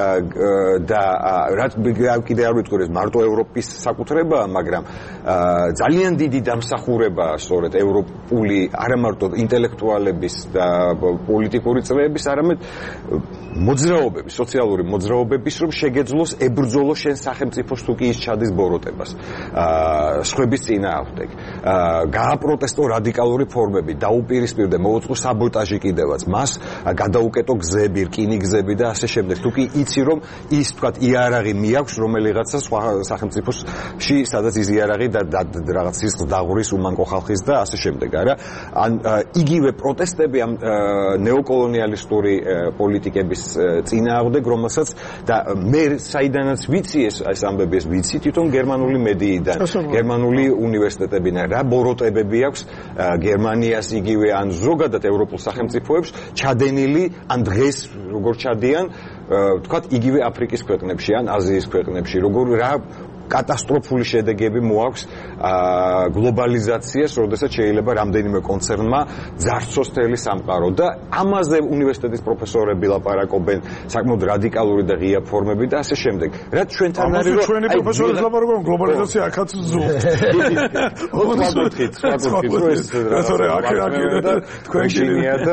[SPEAKER 6] და რაც კიდე არ ვიტყვი ეს მარტო ევროპის საკუთრებაა მაგრამ ძალიან დიდი დამსახურებაა სწორედ ევროპული არა მარტო ინტელექტუალების და პოლიტიკური წრეების არამედ მოძრაობების სოციალური მოძრაობების რომ შეგეძლოს ებრძოლოს შენ სახელმწიფოს თუ კი ის ჩადის ბოროტებას სხვების წინააღმდეგ გააპროტესტო რადიკალური ფორმები დაუპირისპირდე მოუწყო საბოტაჟი კიდევაც მას გადაუკეტო გზები, რკინიგზები და ასე შემდეგ. თუ კი იცი რომ ის თქვათ იარაღი მიაქვს რომელიღაცა სხვა სახელმწიფოში, სადაც ის იარაღი და რაღაც სისხლს დაღურის უმანკო ხალხის და ასე შემდეგ, არა? ან იგივე პროტესტები ამ ნეოკოლონიალისტური პოლიტიკების წინააღმდეგ, რომელსაც და მე საიდანაც ვიცი ეს ეს ამბები ეს ვიცი თვითონ გერმანული მედიიდან, გერმანული უნივერსიტეტებიდან რა ბოროტებები აქვს გერმანიას იგივე ან ზოგადად ევროპულ სახელმწიფოებს ჩადენილი ან დღეს როგორ ჩადიან თქვათ იგივე აფრიკის ქვეყნებში ან აზიის ქვეყნებში როგორ რა კატასტროფული შედეგები მოაქვს გლობალიზაციას, როდესაც შეიძლება რამდენიმე კონცერნმა ძარცოს თელი სამყარო და ამაზე უნივერსიტეტის პროფესორები ლაპარაკობენ საკმაოდ რადიკალური და ღია ფორმები და ასე შემდეგ. რაც ჩვენთან არის რომ
[SPEAKER 7] ჩვენი პროფესორები ლაპარაკობენ გლობალიზაცია აქაც ზუსტ.
[SPEAKER 6] ვაკეთეთ, ვაკეთეთ ეს
[SPEAKER 7] პროფესორი აქ აქ თქვენ
[SPEAKER 6] გინია და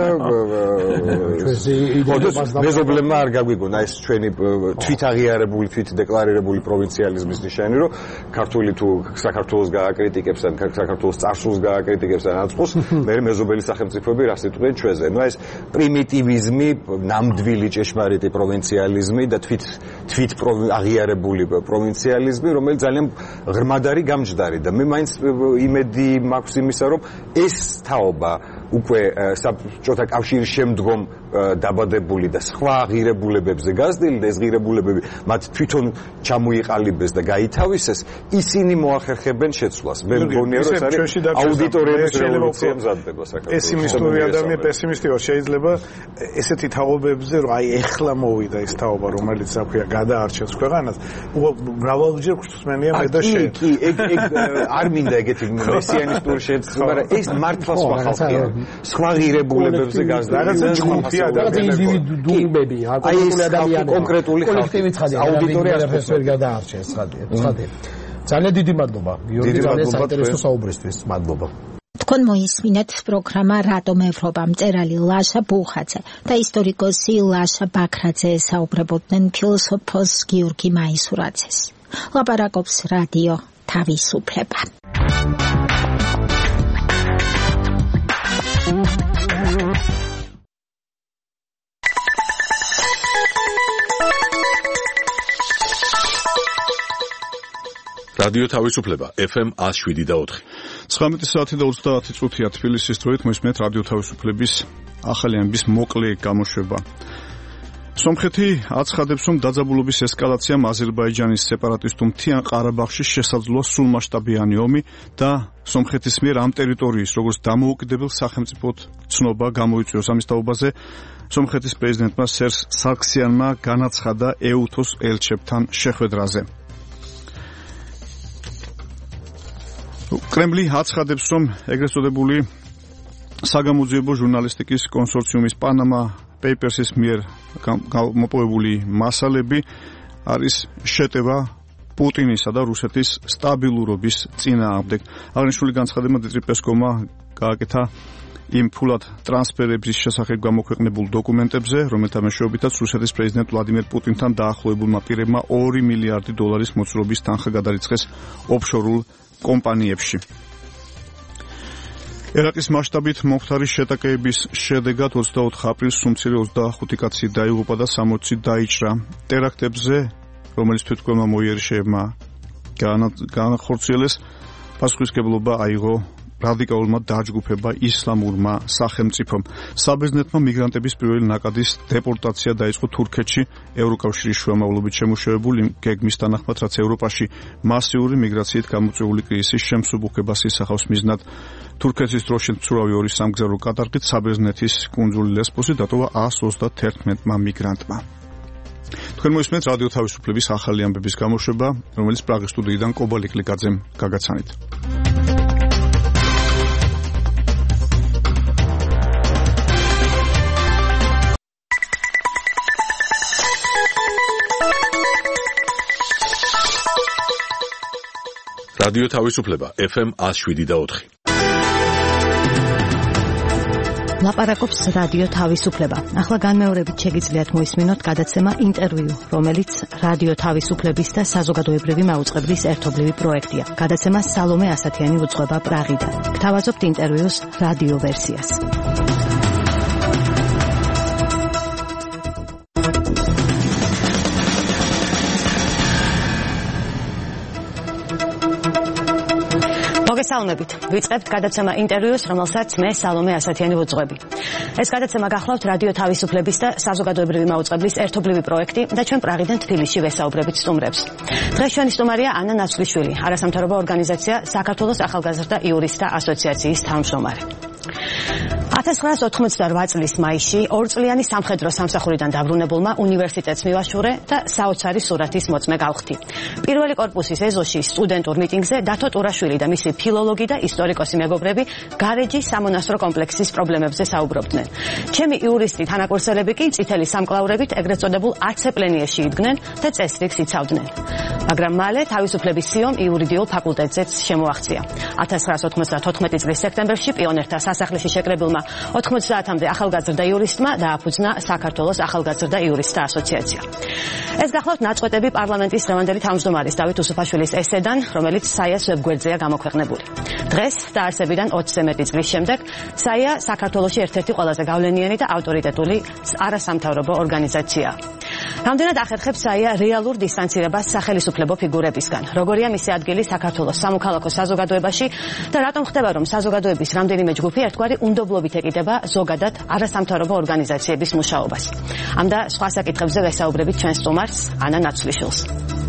[SPEAKER 6] მეზობლებმა არ გაგვიგონა ეს ჩვენი თვითაღიარებული, თვითდეკლარირებული პროვინციალიზმის ნიშანი რომ ქართული თუ საქართველოს გააკრიტიკებს ან საქართველოს წარსულს გააკრიტიკებს ან აწყოს, მე მეზობელი სახელმწიფოები რა სიტყვენ ჩვენზე. ნუ ეს პრიმიტივიზმი, ნამდვილი ჭეშმარიტი პროვინციალიზმი და თვით თვით აღიარებული პროვინციალიზმი, რომელიც ძალიან ღრმად არის გამჯდარი და მე მაინც იმედი მაქვს იმისა, რომ ეს თაობა უკვე საბჭოთა კავშირის შემდგომ დაბადებული და სხვა ღირებულებებზე გაზრდილი და ეს ღირებულებები მათ თვითონ ჩამოიყალიბეს და გაითავისეს, ისინი მოახერხებენ შეცვლას. მე მგონია რომ ეს არის აუდიტორიების რევოლუცია მზადდება საქართველოში.
[SPEAKER 7] პესიმისტური ადამიანი პესიმისტი ვარ, შეიძლება ესეთი თაობებზე რომ აი ეხლა მოვიდა ეს თაობა, რომელიც აქვია გადაარჩენს ქვეყანას, მრავალჯერ გვწმენია მე და შენ.
[SPEAKER 6] კი, ეგ ეგ არ მინდა ეგეთი მესიანისტური შეცდომა, მაგრამ ეს მართლა სხვა ხალხია. სხვა ღირებულებებზე გაზრდა.
[SPEAKER 7] რაღაცა ჯგუფი ადამიანები,
[SPEAKER 8] ინდივიდუუმებია, კონკრეტული ადამიანები,
[SPEAKER 6] კონკრეტული
[SPEAKER 8] კოლექტივი ცხადია, აუდიტორია ვერ გადაარჩენს, ცხადია, ცხადია. ძალიან დიდი მადლობა, გიორგი, ძალიან საინტერესო საუბრისთვის, მადლობა.
[SPEAKER 5] თქვენ მოისმინეთ პროგრამა რატომ ევროპა, მწერალი ლაშა ბუხაძე და ისტორიკოსი ლაშა ბაქრაძე საუბრობდნენ ფილოსოფოს გიორგი მაისურაძეს. ლაპარაკობს რადიო თავისუფლება.
[SPEAKER 1] რადიო თავისუფლება ეფ ემ one oh seven და four.
[SPEAKER 2] ცხრამეტი საათი და ოცდაათი წუთია თბილისის დროით მოისმენთ რადიო თავისუფლების ახალი ამბის მოკლე გამოშვება. სომხეთი აცხადებს, რომ დაძაბულობის ესკალაციამ აზერბაიჯანის სეპარატისტულ მთიან ყარაბაღში შესაძლოა სრულმასშტაბიანი ომი და სომხეთის მიერ ამ ტერიტორიის როგორც დამოუკიდებელ სახელმწიფოდ ცნობა გამოიწვიოს. ამის თაობაზე სომხეთის პრეზიდენტმა სერჟ სარქსიანმა განაცხადა ე უთოს ელჩებთან შეხვედრაზე. კრემლი აცხადებს, რომ ეგრეთ წოდებული საგამოძიებო ჟურნალისტიკის კონსორციუმის პანამა პეიპერსის მიერ მოპოვებული მასალები არის შეტევა პუტინისა და რუსეთის სტაბილურობის წინააღმდეგ. აღნიშნული განცხადება დიმიტრი პესკოვმა გააკეთა იმ ფულად ტრანსფერების შესახებ გამოქვეყნებულ დოკუმენტებზე, რომელთა მეშვეობითაც რუსეთის პრეზიდენტ ვლადიმერ პუტინთან დაახლოებულმა პირებმა ორი მილიარდი დოლარის მოწრობის თანხა გადარიცხეს ოფშორულ კომპანიებში. ერაყის მასშტაბით მომხდარი შეტაკების შედეგად ოცდაოთხ აპრილს სუმცირე ოცდახუთი კაცი დაიღუპა და სამოცი დაიჭრა. ტერაქტებზე, რომელიც თვითმკვლელმა მოიერიშეებმა განახორციელეს, პასუხისმგებლობა აიღო რადიკალურმა დაჯგუფება ისლამურმა სახელმწიფომ. საბერძნეთმა მიგრანტების პირველი ნაკადის დეპორტაცია დაიწყო თურქეთში ევროკავშირის შუამავლობით შემუშავებული გეგმის თანახმად, რაც ევროპაში მასიური მიგრაციით გამოწვეული კრიზისის შემსუბუქებას ისახავს მიზნად. თურქეთის დროშით მცურავი ორი სამგზავრო კატარგით საბერძნეთის კუნძული ლესბოსი დატოვა one hundred thirteen მიგრანტმა. თქვენ მოისმენთ რადიო თავისუფლების ახალი ამბების გამოშვება, რომელიც პრაღის სტუდიიდან კობა ლიკლიკაძემ გაგაცანით.
[SPEAKER 1] რადიო თავისუფლება ეფ ემ one oh seven და four.
[SPEAKER 9] ლაპარაკობს რადიო თავისუფლება. ახლა განმეორებით შეგიძლიათ მოისმინოთ გადაცემა ინტერვიუ, რომელიც რადიო თავისუფლების და საზოგადოებრივი მაუწყებლის ერთობლივი პროექტია. გადაცემა სალომე ასათიანი უძღვება პრაღიდან. გთავაზობთ ინტერვიუს რადიო ვერსიას. მოგესალმებით. ვიწყებთ გადაცემა ინტერვიუს, რომელსაც მე სალომე ასათიანი ვუძღვები. ეს გადაცემა გახლავთ რადიო თავისუფლების და საზოგადოებრივი მაუწყებლის ერთობლივი პროექტი და ჩვენ პრაღიდან თბილისში ვესაუბრებით სტუმრებს. დღეს ჩვენი სტუმარია ანა ნაცვლიშვილი, არასამთავრობო ორგანიზაცია საქართველოს ახალგაზრდა იურისტთა ასოციაციის თავმჯდომარე. ათას ცხრაასი ოთხმოცდაოთხ წლის მაისში ორწლიანი სამხედრო სამსახურიდან დაბრუნებულმა უნივერსიტეტს მივაშურე და საოცარი სურათის მოწმე გავხდი. პირველი კორპუსის ეზოში სტუდენტურ მიტინგზე დათო ტურაშვილი და მისი ფილოლოგი და ისტორიკოსი მეგობრები გარეჯის სამონასტრო კომპლექსის პრობლემებზე საუბრობდნენ. ჩემი იურისტი თანაკურსელები კი წითელი სამკლაურებით ეგრეთ წოდებულ აცეპლენიაში იდგნენ და წესრიგს იცავდნენ. მაგრამ მალე თავისუფლების სიომ იურიდიულ ფაკულტეტზეც შემოაღწია. ათას ცხრაასი ოცდათოთხმეტი წლის სექტემბერში პიონერთა სასახლეში შეკრებილმა ოთხმოცდაათამდე ახალგაზრდა იურისტმა დააფუძნა საქართველოს ახალგაზრდა იურისტთა ასოციაცია. ეს გახლავთ ნაწყვეტები პარლამენტის დღევანდელი თავმჯდომარის დავით უსუფაშვილის ესედან, რომელიც საიას ვებგვერდზეა გამოქვეყნებული. დღეს დაარსებიდან ოცზე მეტი წლის შემდეგ საია საქართველოში ერთ-ერთი ყველაზე გავლენიანი და ავტორიტეტული არასამთავრობო ორგანიზაციაა. რამდენად ახერხებს საია რეალურ დისტანცირებას სახელისუფლებო ფიგურებისგან? როგორია მისი ადგილი საქართველოს სამოქალაქო საზოგადოებაში და რატომ ხდება, რომ საზოგადოების რამდენიმე ჯგუფი ერთგვარი უნდობლობით ეკიდება ზოგადად არასამთავრობო ორგანიზაციების მუშაობას? ამ და სხვა საკითხებზე ვესაუბრებით ჩვენ სტუმარს, ანა ნაცვლიშვილს.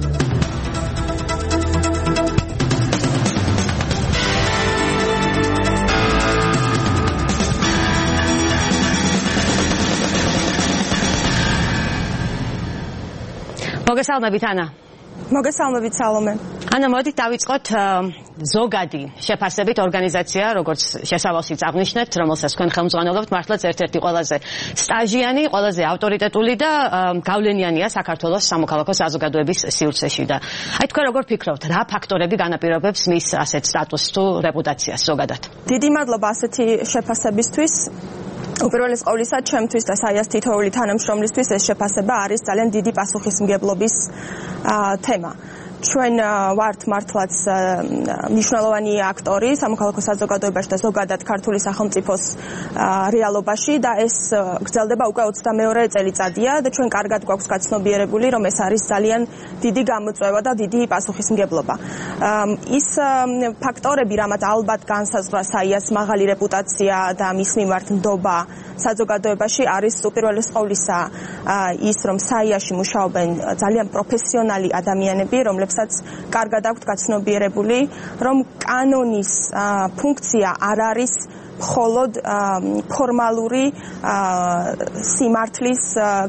[SPEAKER 9] მოგესალმებით ანა.
[SPEAKER 10] მოგესალმებით სალომე.
[SPEAKER 9] ანა, მოდით დავიწყოთ ზოგადი შეფასებით ორგანიზაცია, როგორც შესავალსიც აღნიშნეთ, რომელსაც თქვენ ხელმძღვანელობთ, მართლაც ერთ-ერთი ყველაზე სტაჟიანი, ყველაზე ავტორიტეტული და გავლენიანია საქართველოს სამოქალაქო საზოგადოების სივრცეში და აი თქვენ როგორ ფიქრობთ, რა ფაქტორები განაპირობებს მის ასეთ სტატუსს თუ რეპუტაციას ზოგადად?
[SPEAKER 10] დიდი მადლობა ასეთი შეფასებისთვის. უპირველეს ყოვლისა, ჩემთვის და საიას თითოეული თანამშრომლისთვის ეს შეფასება არის ძალიან დიდი პასუხისმგებლობის თემა. ჩვენ ვართ მართლაც მნიშვნელოვანი აქტორი სამოქალაქო საზოგადოებაში და ზოგადად ქართული სახელმწიფოს რეალობაში და ეს გრძელდება უკვე ოცდამეორე წელიწადია და ჩვენ კარგად გვაქვს გაცნობიერებული, რომ ეს არის ძალიან დიდი გამოწვევა და დიდი პასუხისმგებლობა. ის ფაქტორები, რამაც ალბათ განსაზღვრა საიას მაღალი რეპუტაცია და მის მიმართ ნდობა საზოგადოებაში არის უპირველეს ყოვლისა ის, რომ საიაში მუშაობენ ძალიან პროფესიონალი ადამიანები, რომლებსაც კარგად აქვთ გაცნობიერებული, რომ კანონის ფუნქცია არ არის მხოლოდ ფორმალური სიმართლის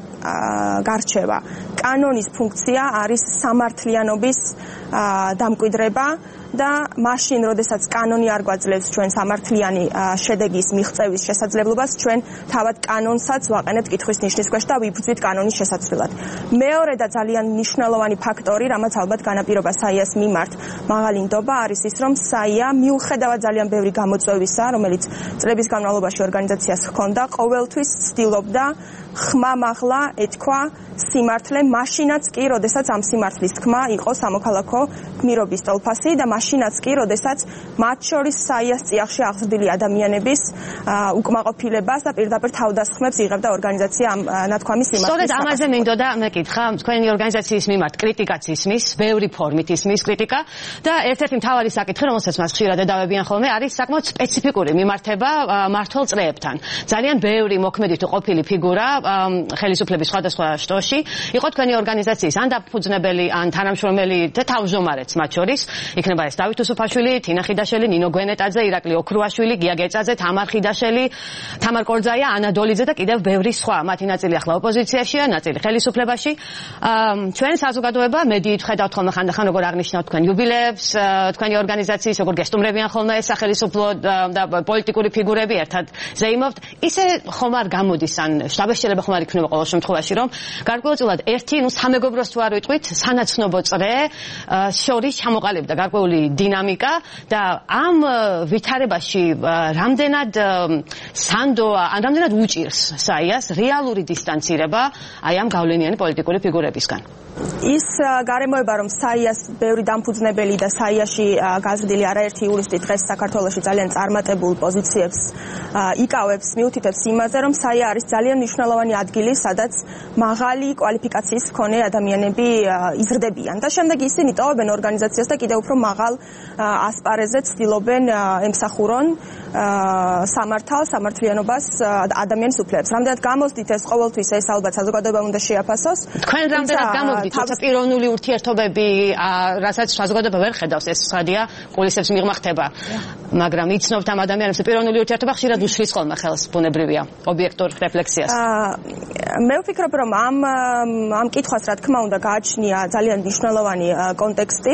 [SPEAKER 10] გარჩევა. კანონის ფუნქცია არის სამართლიანობის დამკვიდრება და მაშინ, როდესაც კანონი არ გვაძლევს ჩვენ სამართლიანი შედეგის მიღწევის შესაძლებლობას, ჩვენ თავად კანონსაც ვაყენებთ კითხვის ნიშნის ქვეშ და ვიბრძვით კანონის შესაცვლელად. მეორე და ძალიან მნიშვნელოვანი ფაქტორი, რამაც ალბათ განაპირობა საიას მიმართ მაღალი ნდობა, არის ის, რომ საია მიუხედავად ძალიან ბევრი გამოწვევისა, რომელიც წლების განმავლობაში ორგანიზაციას ჰქონდა, ყოველთვის ცდილობდა ხმამაღლა ეთქვა სიმართლე, მაშინაც კი, როდესაც ამ სიმართლის თქმა იყო სამოქალაქო გმირობის ტოლფასი და მაშინაც კი, როდესაც მათ შორის საიას წიაღში აღზრდილი ადამიანების უკმაყოფილებას და პირდაპირ თავდასხმებს იღებდა ორგანიზაცია ამ ნათქვამის სიმართლის.
[SPEAKER 9] სწორედ ამაზე მინდოდა მეკითხა, თქვენი ორგანიზაციის მიმართ კრიტიკაც ისმის, ბევრი ფორმით ისმის კრიტიკა და ერთ-ერთი მთავარი საკითხი, რომელსაც მას ხშირად ედავებიან ხოლმე, არის საკმაოდ სპეციფიკური მიმართება მმართველ წრეებთან. ძალიან ბევრი მოქმედი თუ ყოფილი ფიგურა ხელისუფლების სხვადასხვა შტოში იყო თქვენი ორგანიზაციის ან დაფუძნებელი, ან თანამშრომელი და თავმჯდომარეც მათ შორის. იქნება ეს დავით უსუფაშვილი, თინა ხიდაშელი, ნინო გვენეტაძე, ირაკლი ოქრუაშვილი, გია გეწაძე, თამარ ხიდაშელი, თამარ კორძაია, ანა დოლიძე და კიდევ ბევრი სხვა. მათი ნაწილი ახლა ოპოზიციაშია, ნაწილი ხელისუფლებაში. ჩვენ საზოგადოება მედიით ხედავთ ხოლმე ხანდახან როგორ აღნიშნავთ თქვენ იუბილეებს, თქვენი ორგანიზაციის როგორ გესტუმრებიან ხოლმე სახელისუფლო და პოლიტიკური ფიგურები ერთად ზეიმობთ. ისე ხომ არ გამოდის ან შტაბ-შეშლება ხომ არ იქნება ყოველ შემთხვევაში, რომ გარკვეულწილად ერთი, ნუ სამეგობროს თუ არ ვიტყვით, სანაცნობო წრე შორის ჩამოყალიბდა გარკვეული დინამიკა და ამ ვითარებაში რამდენად სანდოა, ან რამდენად უჭირს საიას რეალური დისტანცირება აი ამ გავლენიანი პოლიტიკური ფიგურებისგან?
[SPEAKER 10] ის გარემოება, რომ საიას ბევრი დამფუძნებელი და საიაში გაზრდილი არაერთი იურისტი დღეს საქართველოში ძალიან წარმატებულ პოზიციებს იკავებს, მიუთითებს იმაზე, რომ საია არის ძალიან მნიშვნელოვანი ადგილი, სადაც მაღალი კვალიფიკაციის მქონე ადამიანები იზრდებიან და შემდეგ ისინი ტოვებენ ორგანიზაციას და კიდევ უფრო მაღალ ასპარეზზე ცდილობენ ემსახურონ სამართალ, სამართლიანობას, ადამიანის უფლებებს. რამდენად გამოსდით ეს ყოველთვის ეს ალბათ საზოგადოებამ უნდა შეაფასოს.
[SPEAKER 9] თქვენ რამდენად გამოგდით, თორსა პიროვნული ურთიერთობები, რასაც საზოგადოება ვერ ხედავს, ეს ცხადია, კულისებს მიღმა ხდება. მაგრამ იცნობთ ამ ადამიანებს, პიროვნული ურთიერთობა ხშირად უშლის ხოლმე ხელს, ბუნებრივია, ობიექტურ რეფლექსიას.
[SPEAKER 10] მე ვფიქრობ, რომ ამ ამ კითხვას რა თქმა უნდა გააჩნია ძალიან მნიშვნელოვანი კონტექსტი.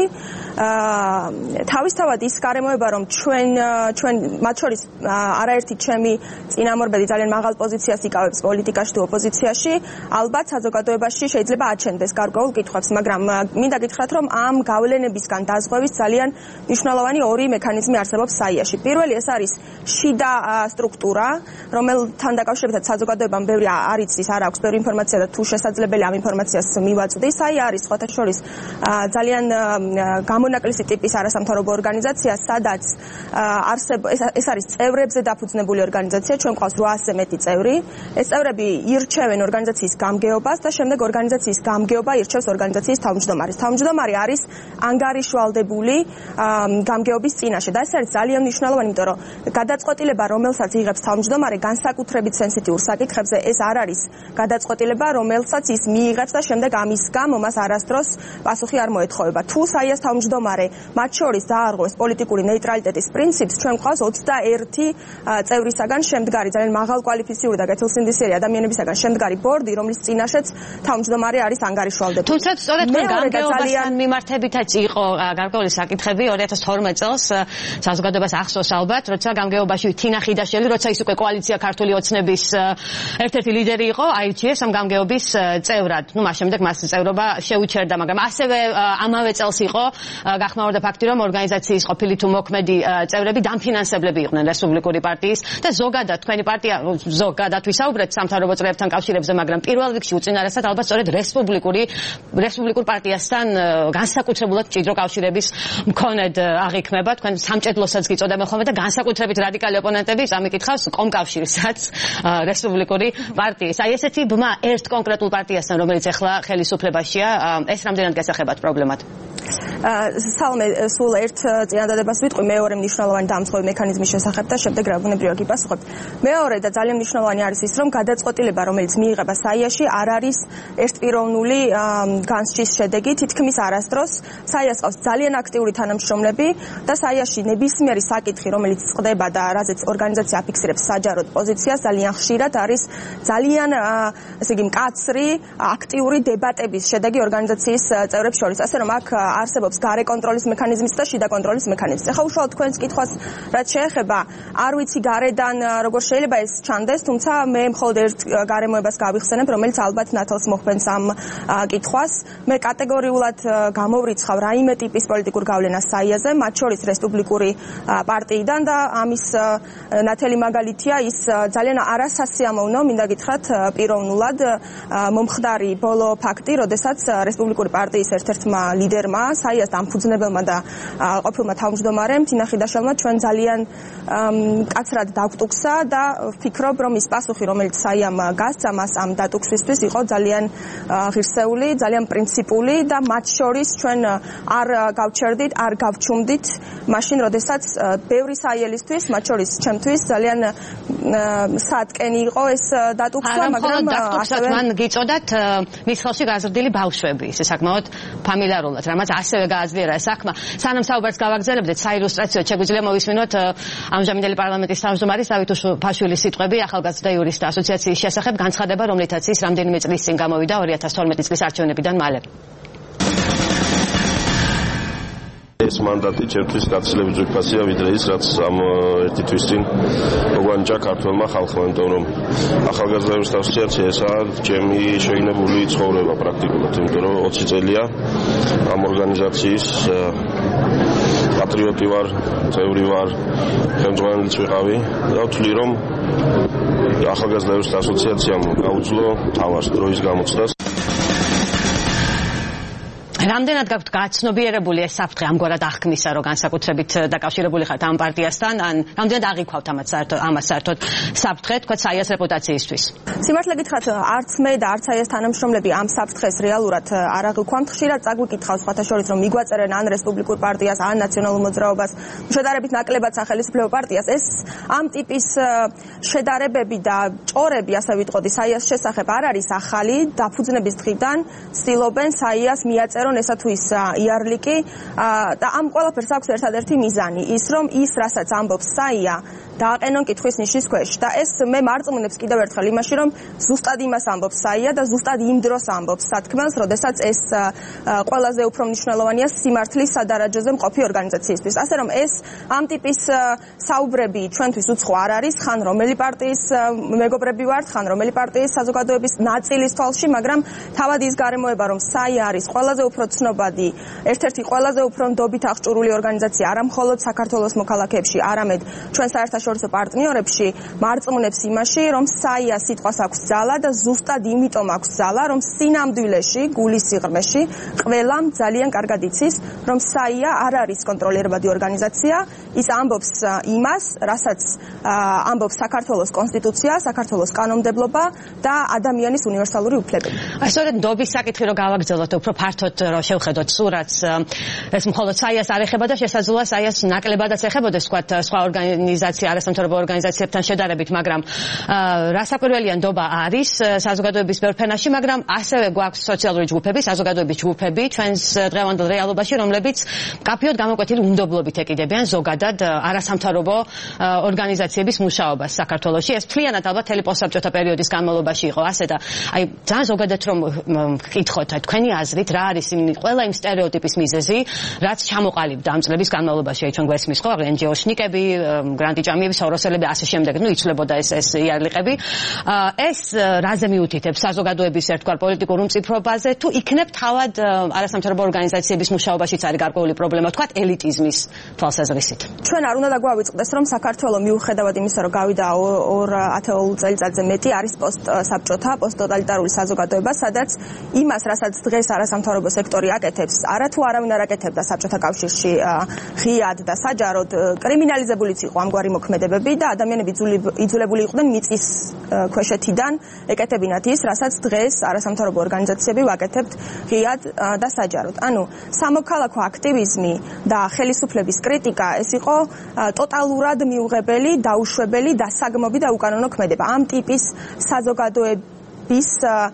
[SPEAKER 10] თავისთავად ის გარემოება, რომ ჩვენ ჩვენ მათ შორის არაერთი ჩემი წინამორბედი ძალიან მაღალ პოზიციას იკავებს პოლიტიკაში თუ ოპოზიციაში, ალბათ საზოგადოებაში შეიძლება აჩენდეს გარკვეულ კითხვებს, მაგრამ მინდა გითხრათ, რომ ამ გავლენებისგან დაზღვევის ძალიან მნიშვნელოვანი ორი მექანიზმი არსებობს საიაში. პირველი ეს არის შიდა სტრუქტურა, რომელთან დაკავშირებითაც საზოგადოებამ ბევრი არ იცის, არ აქვს ბევრი ინფორმაცია და თუ შესაძლებელი ამ ინფორმაციას მივაწვდის, აი არის სხვათა შორის ძალიან გამონაკლისი ტიპის არასამთავრობო ორგანიზაცია, სადაც არსებობს ეს არის წევრებზე დაფუძნებული ორგანიზაცია, ჩვენ გვყავს რვაასზე მეტი წევრი. ეს წევრები ირჩევენ ორგანიზაციის გამგეობას და შემდეგ ორგანიზაციის გამგეობა ირჩევს ორგანიზაციის თავმჯდომარეს. თავმჯდომარე არის ანგარიშვალდებული გამგეობის წინაშე და ეს არის ძალიან მნიშვნელოვანი, იმიტომ რომ გადაწყვეტილება, რომელსაც იღებს თავმჯდომარე განსაკუთრებით სენსიტიურ საკითხებზე, ეს არ არის გადაწყვეტილება, რომელსაც ის მიიღებს და შემდეგ ამის გამო მას არასდროს პასუხი არ მოეთხოვება. თუ საიას თავმჯდომარე მათ შორის დაარღვევს პოლიტიკური ნეიტრალიტეტის პრინციპს, ჩვენ გვყავს ოცდაერთი წევრისაგან შემდგარი, ძალიან მაღალკვალიფიციური და კეთილსინდისიერი ადამიანებისაგან შემდგარი ბორდი, რომლის წინაშეც თავმჯდომარე არის ანგარიშვალდებული.
[SPEAKER 9] თუმცა სწორედ გამგეობასთან მიმართებითაც იყო გარკვეული საკითხები ორი ათას თორმეტ წელს საზოგადოებას ახსოვს ალბათ, როცა გამგეობაში თინა ხიდაშელი, როცა ის უკვე კოალიცია ქართული ოცნების ერთ-ერთი ლიდერი იყო, აირჩიეს ამ გამგეობის წევრად. ნუ მას შემდეგ მას წევრობა შეუჩერდა, მაგრამ ასევე ამავე წელს იყო გახმაურდა ფაქტი, რომ ორგანიზაციის ყოფილი თუ მოქმედი წევრები დამფინანსებლები იყვნენ რესპუბლიკური პარტიის და ზოგადად თქვენი პარტია ზოგადად ვისაუბრეთ სამთავრობო წევრებთან კავშირებზე, მაგრამ პირველ რიგში უწინარესად ალბათ სწორედ რესპუბლიკური რესპუბლიკურ პარტიასთან განსაკუთრებულად მჭიდრო კავშირების მქონედ აღიქმება. თქვენ სამჭედლოსაც გიწოდებენ ხოლმე და განსაკუთრებით რადიკალი ოპონენტები წამიკითხავს კომკავშირსაც რესპუბლიკური პარტიის. აი ესეთი ბმა ერთ კონკრეტულ პარტიასთან, რომელიც ახლა ხელისუფლებაშია, ეს რამდენად გასახებათ პრობლემად?
[SPEAKER 10] სალმე, სულ ერთ წინადადებას ვიტყვი მეორე მნიშვნელოვანი დამცავი მექანიზმის შესახებ და შემდეგ რა ბუნებრივად გიპასუხებთ. მეორე და ძალიან მნიშვნელოვანი არის ის, რომ გადაწყვეტილება, რომელიც მიიღება საიაში, არ არის ერთპიროვნული განსჯის შედეგი, თითქმის არასდროს საიას ყავს ძალიან აქტიური თანამშრომლები და საიაში ნებისმიერი საკითხი, რომელიც წყდება და რაზეც ორგანიზაცია აფიქსირებს საჯაროდ პოზიციას, ძალიან ხშირად არის ძალიან ესე იგი მკაცრი, აქტიური დებატების შედეგი ორგანიზაციის წევრებს შორის. ასე რომ აქ არსებობს გარე კონტროლის მექანიზმიც და შიდა კონტროლის მექანიზმიც. ეხლა უშუალოდ თქვენს კითხვას რაც შეეხება, არ ვიცი გარედან როგორ შეიძლება ეს ჩანდეს, თუმცა მე მხოლოდ ერთ გარემოებას გავიხსენებ, რომელიც ალბათ ნათელს მოხმენს ამ კითხვას. მე კატეგორიულად გამოვრიცხავ რაიმე ტიპის პოლიტიკურ გავლენას საიაზე, მათ შორის რესპუბლიკური პარტიიდან და ამის ნათელი მაგალითია ის ძალიან არასასიამოვნო, მინდა გითხრათ, პიროვნულად მომხდარი ბოლო ფაქტი, როდესაც რესპუბლიკური პარტიის ერთ-ერთმა ლიდერმა, საიას დამფუძნებელმა და ყოფილმა თავმჯდომარემ თინა ხიდაშელმა ჩვენ ძალიან მკაცრად დავტუქსა და ვფიქრობ, რომ ის პასუხი, რომელიც საიამ გასცა მას ამ დატუქსვისთვის, იყო ძალიან ღირსეული, ძალიან პრინციპული და მათ შორის ჩვენ არ გავჩერდით, არ გავჩუმდით მაშინ, როდესაც ბევრი საიელისთვის, მათ შორის ჩემთვის ძალიან სატკენი იყო ეს დატუქსვა, მაგრამ
[SPEAKER 9] ასევე მან გიწოდათ მის ხელში გაზრდილი ბავშვები, ეს საკმაოდ ფამილიარულად, რამაც ასევე გააძლიერა ეს საქმე. სანამ საუბარს გავაგრძელებდეთ, საილუსტრაციოდ შეგვიძლია მოვისმინოთ ამჟამინდელი პარლამენტის თავმჯდომარის დავით უშფაშვილის სიტყვები ახალგაზრდა იურისტთა ასოციაციის შესახებ, განცხადება, რომლითაც ის რამდენიმე წლის წინ გამოვიდა ორი ათას თორმეტი წლის არჩევნებიდან მალე.
[SPEAKER 11] ეს მანდატი ჩემთვის გაცილებით ძვირფასია, ვიდრე ის, რაც ამ ერთი თვის წინ მოგვანიჭა ქართველმა ხალხმა, იმიტომ რომ ახალგაზრდა იურისტთა ასოციაცია ესაა ჩემი შეგნებული ცხოვრება პრაქტიკულად, იმიტომ რომ ოცი წელია ამ ორგანიზაციის პატრიოტი ვარ, წევრი ვარ, ხელმძღვანელიც ვიყავი და ვთვლი, რომ ახალგაზრდა იურისტთა ასოციაციამ გაუძლო თავას დროის გამოცდას.
[SPEAKER 9] რამდენად გაქვთ გაცნობიერებული ეს საფრთხე ამგვარად აღქმისა, რომ განსაკუთრებით დაკავშირებული ხართ ამ პარტიასთან, ან რამდენად აღიქვავთ ამას საერთოდ ამას საერთოდ საფრთხე, თქვა საიას რეპუტაციისთვის?
[SPEAKER 10] სიმართლე გითხრათ, არც მე და არც საიას თანამშრომლები ამ საფრთხეს რეალურად არ აღიქვამთ. ხშირად წაგვიკითხავს სხვათა შორის, რომ მიგვაწერენ ან რესპუბლიკურ პარტიას, ან ნაციონალურ მოძრაობას, შედარებით ნაკლებად სახელმწიფო პარტიას. ეს ამ ტიპის შედარებები და ჭორები, ასე ვიტყოდი, საიას შესახებ არ არის ახალი, დაფუძნების დღიდან ცდილობენ საიას მიაწერონ ესა თუ ის იარლიკი და ამ ყველაფერს აქვს ერთადერთი მიზანი, ის რომ ის, რასაც ამბობს საია, დააყენონ კითხვის ნიშნის ქვეშ და ეს მე მარწმუნებს კიდევ ერთხელ იმაში, რომ ზუსტად იმას ამბობს საია და ზუსტად იმ დროს ამბობს სათქმელს, როდესაც ეს ყველაზე უფრო მნიშვნელოვანია სიმართლის სადარაჯოზე მყოფი ორგანიზაციისთვის. ასე რომ ეს ამ ტიპის საუბრები ჩვენთვის უცხო არ არის, ხან რომელი პარტიის მეგობრები ვართ, ხან რომელი პარტიის საზოგადოების ნაწილის თვალში, მაგრამ თავად ის გარემოება, რომ საია არის ყველაზე უფრო უფრო ცნობადი, ერთ-ერთი ყველაზე უფრო ნდობით აღჭურვილი ორგანიზაცია არა მხოლოდ საქართველოს მოქალაქეებში, არამედ ჩვენ საერთაშორისო პარტნიორებში, მარწმუნებს იმაში, რომ საია სიტყვას აქვს ძალა და ზუსტად იმიტომ აქვს ძალა, რომ სინამდვილეში, გულის სიღრმეში, ყველამ ძალიან კარგად იცის, რომ საია არ არის კონტროლირებადი ორგანიზაცია, ის ამბობს იმას, რასაც ამბობს საქართველოს კონსტიტუცია, საქართველოს კანონმდებლობა და ადამიანის უნივერსალური უფლებები.
[SPEAKER 9] აი, სწორედ ნდობის საკითხი რო გავაგრძელოთ, უფრო ფართოდ რო შევხედოთ სურათს, ეს მხოლოდ საიას არ ეხება და შესაძლოა საიას ნაკლებადაც ეხებოდეს, ვთქვათ, სხვა ორგანიზაცია, არასამთავრობო ორგანიზაციებთან შედარებით, მაგრამ რასაკვირველია ნდობა არის საზოგადოების ბევრ ფენაში, მაგრამ ასევე გვაქვს სოციალური ჯგუფები, საზოგადოების ჯგუფები ჩვენს დღევანდელ რეალობაში, რომლებიც კაფეოდ გამოკვეთილი უნდობლობით ეკიდებიან ზოგადად არასამთავრობო ორგანიზაციების მუშაობას საქართველოში. ეს მთლიანად ალბათ მთელი პოსტსაბჭოთა პერიოდის განმავლობაში იყო ასე და აი ძალიან ზოგადად რომ ვკითხოთ თქვენი აზრით რა არის იმ ყველა იმ სტერეოტიპის მიზეზი, რაც ჩამოყალიბდა ამ წლების განმავლობაში. აი ჩვენ გვესმის ხო ენჯიოშნიკები, გრანტიჭამიები, სოროსელები ასე შემდეგ, ნუ იცვლებოდა ეს ეს იარლიყები. ეს რაზე მიუთითებს საზოგადოების ერთგვარ პოლიტიკურ უმწიფრობაზე თუ იქნებ თავად არასამთავრობო ორგანიზაციების მუშაობაშიც არის გარკვეული პრობლემა, ვთქვათ, ელიტიზმის თვალსაზრისით.
[SPEAKER 10] ჩვენ არ უნდა დაგვავიწყდეს, რომ საქართველო მიუხედავად იმისა, რომ გავიდა ორ ათეულ წელიწადზე მეტი არის პოსტსაბჭოთა, პოსტტოტალიტარული საზოგადოება, სადაც იმას, რასაც დღეს არასამთავრობო სექტორი აკეთებს, არა თუ არავინ არ აკეთებდა საბჭოთა კავშირში ღიად და საჯაროდ, კრიმინალიზებულიც იყო ამგვარი მოქმედებები და ადამიანები იძულებული იყვნენ მიწის ქვეშეთიდან ეკეთებინათ ის, რასაც დღეს არასამთავრობო ორგანიზაციები ვაკეთებთ ღიად და საჯაროდ. ანუ სამოქალაქო აქტივიზმი და ხელისუფლების კრიტიკა ეს იყო ტოტალურად მიუღებელი, დაუშვებელი, დასაგმობი და უკანონო ქმედება. ამ ტიპის საზოგადოების ის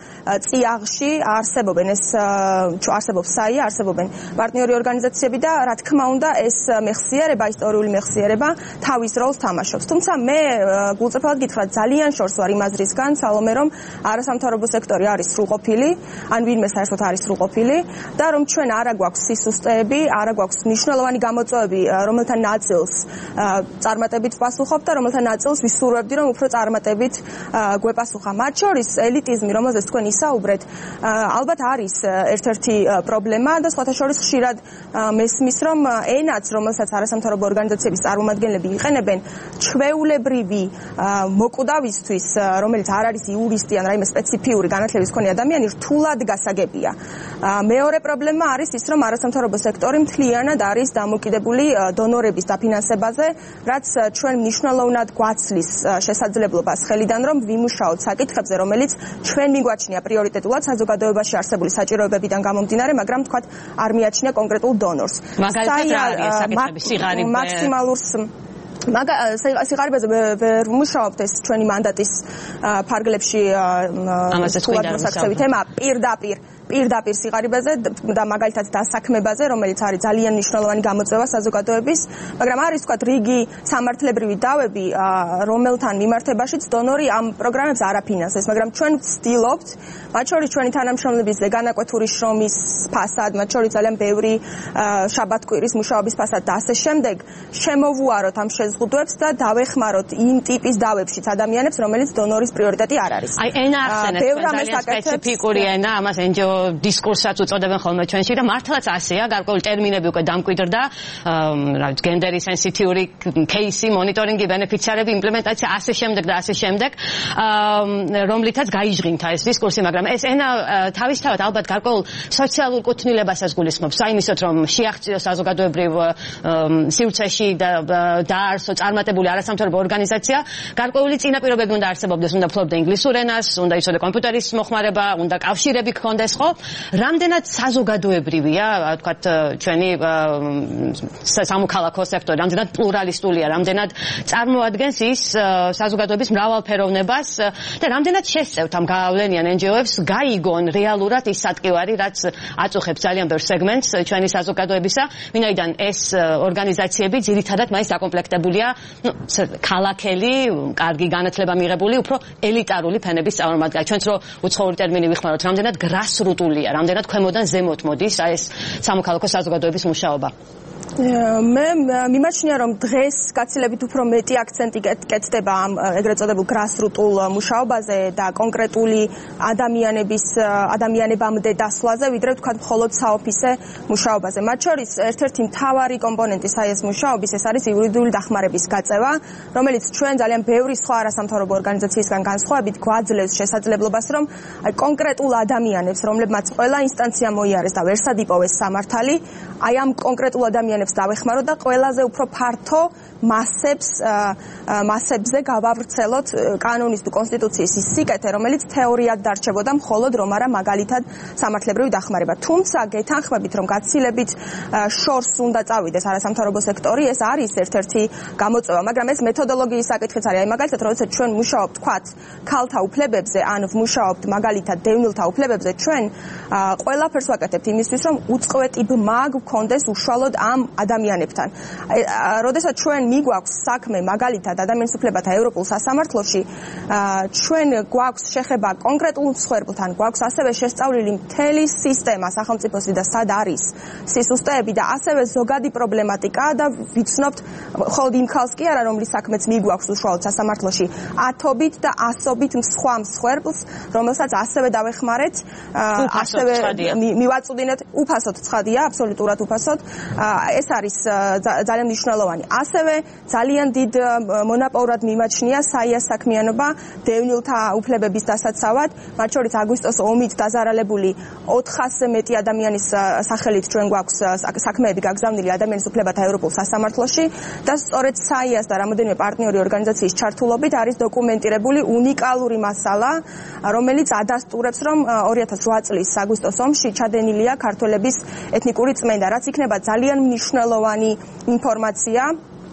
[SPEAKER 10] წიაღში არსებობენ ეს არსებობს საია, არსებობენ პარტნიორი ორგანიზაციები და რა თქმა უნდა ეს მეხსიერება, ისტორიული მეხსიერება თავის როლს თამაშობს. თუმცა მე გულწრფელად გითხრათ, ძალიან შორს ვარ იმ აზრისგან, სალომე, რომ არასამთავრობო სექტორი არის სრულყოფილი, ან ვინმე საერთოდ არის სრულყოფილი და რომ ჩვენ არა გვაქვს სისუსტეები, არა გვაქვს მნიშვნელოვანი გამოწვევები, რომელთა ნაწილს წარმატებით ვპასუხობთ და რომელთა ნაწილს ვისურვებდი, რომ უფრო წარმატებით გვეპასუხა. მათ შორის ელიტიზმი, რომელზეც თქვენ ისაუბრეთ, ალბათ არის ერთ-ერთი პრობლემა და სხვათა შორის ხშირად მესმის, რომ ენაც, რომელსაც არასამთავრობო ორგანიზაციების წარმომადგენლები იყენებენ, ჩვეულებრივი მოკვდავისთვის, რომელიც არ არის იურისტი ან რაიმე სპეციფიური განათლების მქონე ადამიანი, რთულად გასაგებია. მეორე პრობლემა არის ის, რომ არასამთავრობო სექტორი მთლიანად არის დამოკიდებული დონორების დაფინანსებაზე, რაც ჩვენ მნიშვნელოვნად გვაცლის შესაძლებლობას ხელიდან, რომ ვიმუშაოთ საკითხებზე, რომელიც ჩვენ მიგვაჩნია პრიორიტეტულად საზოგადოებაში არსებული საჭიროებებიდან გამომდინარე, მაგრამ თქვათ არ მიაჩნია კონკრეტულ დონორს.
[SPEAKER 9] მაგალითად რა არის საკითხები, სიღარიბე,
[SPEAKER 10] მაქსიმალურს მაგა სიღარიბეზე ვერ ვმუშაობთ, ეს ჩვენი მანდატის ფარგლებში
[SPEAKER 9] ამაზე
[SPEAKER 10] თქვენ თემა პირდაპირ პირდაპირ სიღარიბეზე და მაგალითად დასაქმებაზე, რომელიც არის ძალიან მნიშვნელოვანი გამოწვევა საზოგადოების, მაგრამ არის თქვათ რიგი სამართლებრივი დავები, რომელთან მიმართებაშიც დონორი ამ პროგრამებს არ აფინანსებს, მაგრამ ჩვენ ვცდილობთ, მათ შორის ჩვენი თანამშრომლების ზეგანაკვეთური შრომის ფასად, მათ შორის ძალიან ბევრი შაბათკვირის მუშაობის ფასად და ასე შემდეგ, შემოვუაროთ ამ შეზღუდვებს და დავეხმაროთ იმ ტიპის დავებშიც ადამიანებს, რომელიც დონორის პრიორიტეტი არ არის.
[SPEAKER 9] აი, ენა ახსენეთ, ძალიან სპეციფიკური ენა, ამას ენჯო დისკურსსაც უწოდებენ ხოლმე ჩვენში და მართლაც ასეა, გარკვეული ტერმინები უკვე დამკვიდრდა, რა ვიცი, გენდერი სენსიტიური кейსი, მონიტორინგი, ბენეფიციარები, იმპლემენტაცია, ასე შემდეგ და ასე შემდეგ, რომლითაც გაიჟღინთა ეს დისკურსი, მაგრამ ეს ენა თავისთავად ალბათ გარკვეულ სოციალურ კუთვნილებასაც გულისხმობს, საიმისოთ, რომ შეაღწიოს საზოგადოებრივ სივრცეში და დაარსო წარმატებული არასამთავრობო ორგანიზაცია, გარკვეული წინაპირობები უნდა არსებობდეს, უნდა ფლობდა ინგლისურ ენას, უნდა იცოდე კომპიუტერის მოხმარება, უნდა კავშირები გქონდეს, ხო? რამდენად საზოგადოებრივია, თქვათ, ჩვენი სამოქალაქო სექტორი, რამდენად პლურალისტულია, რამდენად წარმოადგენს ის საზოგადოების მრავალფეროვნებას და რამდენად შესწევთ ამ გავლენიან ენჯიოებს გაიგონ რეალურად ის სატკივარი, რაც აწუხებს ძალიან ბევრ სეგმენტს ჩვენი საზოგადოებისა, ვინაიდან ეს ორგანიზაციები ძირითადად მაინც დაკომპლექტებულია, ну, ქალაქელი, კარგი განათლება მიღებული, უფრო ელიტარული ფენების წარმომადგენლები. ჩვენც რო უცხოური ტერმინი ვიხმაროთ, რამდენად გრასრუტულია, რამდენად ქვემოდან ზემოთ მოდის აი ეს სამოქალაქო საზოგადოების მუშაობა.
[SPEAKER 10] მე მიმაჩნია რომ დღეს გაცილებით უფრო მეტი აქცენტი კეთდება ამ ეგრეთ წოდებულ გრასრუტულ მუშაობაზე და კონკრეტული ადამიანების ადამიანებამდე დასვლაზე, ვიდრე თქვა მხოლოდ საოფისე მუშაობაზე. მათ შორის ერთ-ერთი მთავარი კომპონენტი საეს მუშაობის ეს არის იურიდიული დახმარების გაწევა, რომელიც ჩვენ ძალიან ბევრი სხვა არასამთავრობო ორგანიზაციისგან განსხვავებით გვაძლევს შესაძლებლობას, რომ აი კონკრეტულ ადამიანებს, რომლებმაც ყველა ინსტანცია მოიარეს და ვერსად იპოვეს სამართალი, აი ამ კონკრეტულ ადამიანებს დავეხმაროთ და ყველაზე უფრო ფართო მასებს მასებზე გავავრცელოთ კანონის თუ კონსტიტუციის ის სიკეთე, რომელიც თეორიად დარჩებოდა მხოლოდ რომ არა მაგალითად სამართლებრივი დახმარება. თუმცა გეთანხმებით რომ გაცილებით შორს უნდა წავიდეს არასამთავრობო სექტორი, ეს არის ერთ-ერთი გამოწვევა, მაგრამ ეს მეთოდოლოგიის საკითხიც არის. აი მაგალითად, როდესაც ჩვენ მუშაობთ თქვათ ქალთა უფლებებზე, ან ვმუშაობთ მაგალითად დევნილთა უფლებებზე, ჩვენ ყველაფერს ვაკეთებთ იმისთვის, რომ უწყვეტი ბმა გქონდეს უშუალოდ ამ ადამიანებთან. როდესაც ჩვენ მიგვაქვს საქმე მაგალითად ადამიანის უფლებათა ევროპულ სასამართლოში, ჩვენ გვაქვს შეხება კონკრეტულ მსხვერპლთან, გვაქვს ასევე შესწავლილი მთელი სისტემა სახელმწიფოსი და სად არის სისუსტეები და ასევე ზოგადი პრობლემატიკა და ვიცნობთ მხოლოდ იმ ხალხს კი არა, რომლის საქმეც მიგვაქვს უშუალოდ სასამართლოში, ათობით და ასობით სხვა მსხვერპლს, რომელსაც ასევე დავეხმარეთ, ასევე მივაწვდინეთ უფასოდ ცხადია, აბსოლუტურად უფასოდ. ეს არის ძალიან მნიშვნელოვანი. ასევე ძალიან დიდ მონაპოვრად მიმაჩნია საიას საქმიანობა დევნილთა უფლებების დასაცავად, მათ შორის აგვისტოს ომით დაზარალებული ოთხასზე მეტი ადამიანის სახელით ჩვენ გვაქვს საქმეები გაგზავნილი ადამიანის უფლებათა ევროპულ სასამართლოში და სწორედ საიას და რამოდენიმე პარტნიორი ორგანიზაციის ჩართულობით არის დოკუმენტირებული უნიკალური მასალა, რომელიც ადასტურებს, რომ ორი ათას ოთხ წლის აგვისტოს ომში ჩადენილია ქართველების ეთნიკური წმენდა, რაც იქნება ძალიან მნიშვნელოვანი ინფორმაცია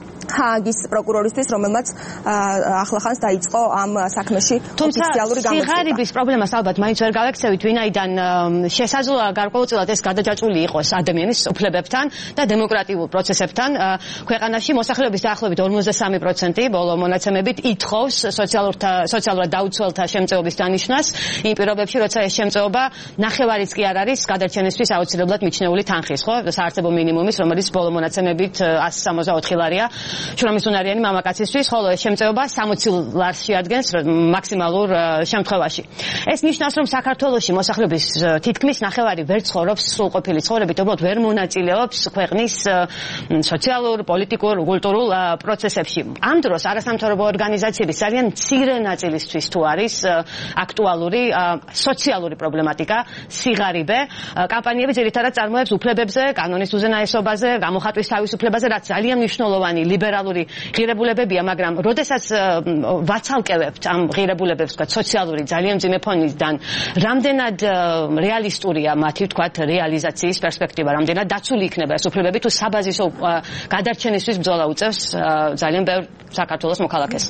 [SPEAKER 10] ჰააგის პროკურორისთვის, რომელმაც ახლახანს დაიწყო ამ საქმეში ოფიციალური გამოწვევა.
[SPEAKER 9] სიღარიბის პრობლემას ალბათ მაინც ვერ გავექცევით, ვინაიდან შესაძლოა გარკვეულწილად ეს გადაჭრილი იყოს ადამიანის უფლებებთან და დემოკრატიულ პროცესებთან. ქვეყანაში მოსახლეობის დაახლოებით ორმოცდა სამი პროცენტი ბოლო მონაცემებით ითხოვს სოციალურად დაუცველთა შემწეობის დანიშვნას იმ პირობებში, როცა ეს შემწეობა ნახევარიც კი არ არის გადარჩენისთვის აუცილებლად მიჩნეული თანხის, ხო? საარსებო მინიმუმის, რომელიც ბოლო მონაცემებით ასი სამოცდაოთხი ლარია. შრომისუნარიანი მამაკაცისთვის, ხოლო ეს შემწეობა სამოცი ლარს შეადგენს მაქსიმალურ შემთხვევაში. ეს ნიშნავს, რომ საქართველოში მოსახლეობის თითქმის ნახევარი ვერ ცხოვრობს სრულყოფილი ცხოვრებით, უბრალოდ ვერ მონაწილეობს ქვეყნის სოციალურ, პოლიტიკურ, კულტურულ პროცესებში. ამ დროს არასამთავრობო ორგანიზაციების ძალიან მცირე ნაწილისთვის თუ არის აქტუალური სოციალური პრობლემატიკა, სიღარიბე, კამპანიები ძირითადად წარმოებს უფლებებზე, კანონის უზენაესობაზე, გამოხატვის თავისუფლებაზე, რაც ძალიან მნიშვნელოვანი ლიბერალური ღირებულებებია, მაგრამ როდესაც ვაცალკევებთ ამ ღირებულებებს, ვთქვათ, სოციალური ძალიან მძიმე ფონიდან, რამდენად რეალისტურია მათი, ვთქვათ, რეალიზაციის პერსპექტივა, რამდენად დაცული იქნება ეს უფლებები, თუ საბაზისო გადარჩენისთვის ბრძოლა უწევს ძალიან ბევრ საქართველოს მოქალაქეს.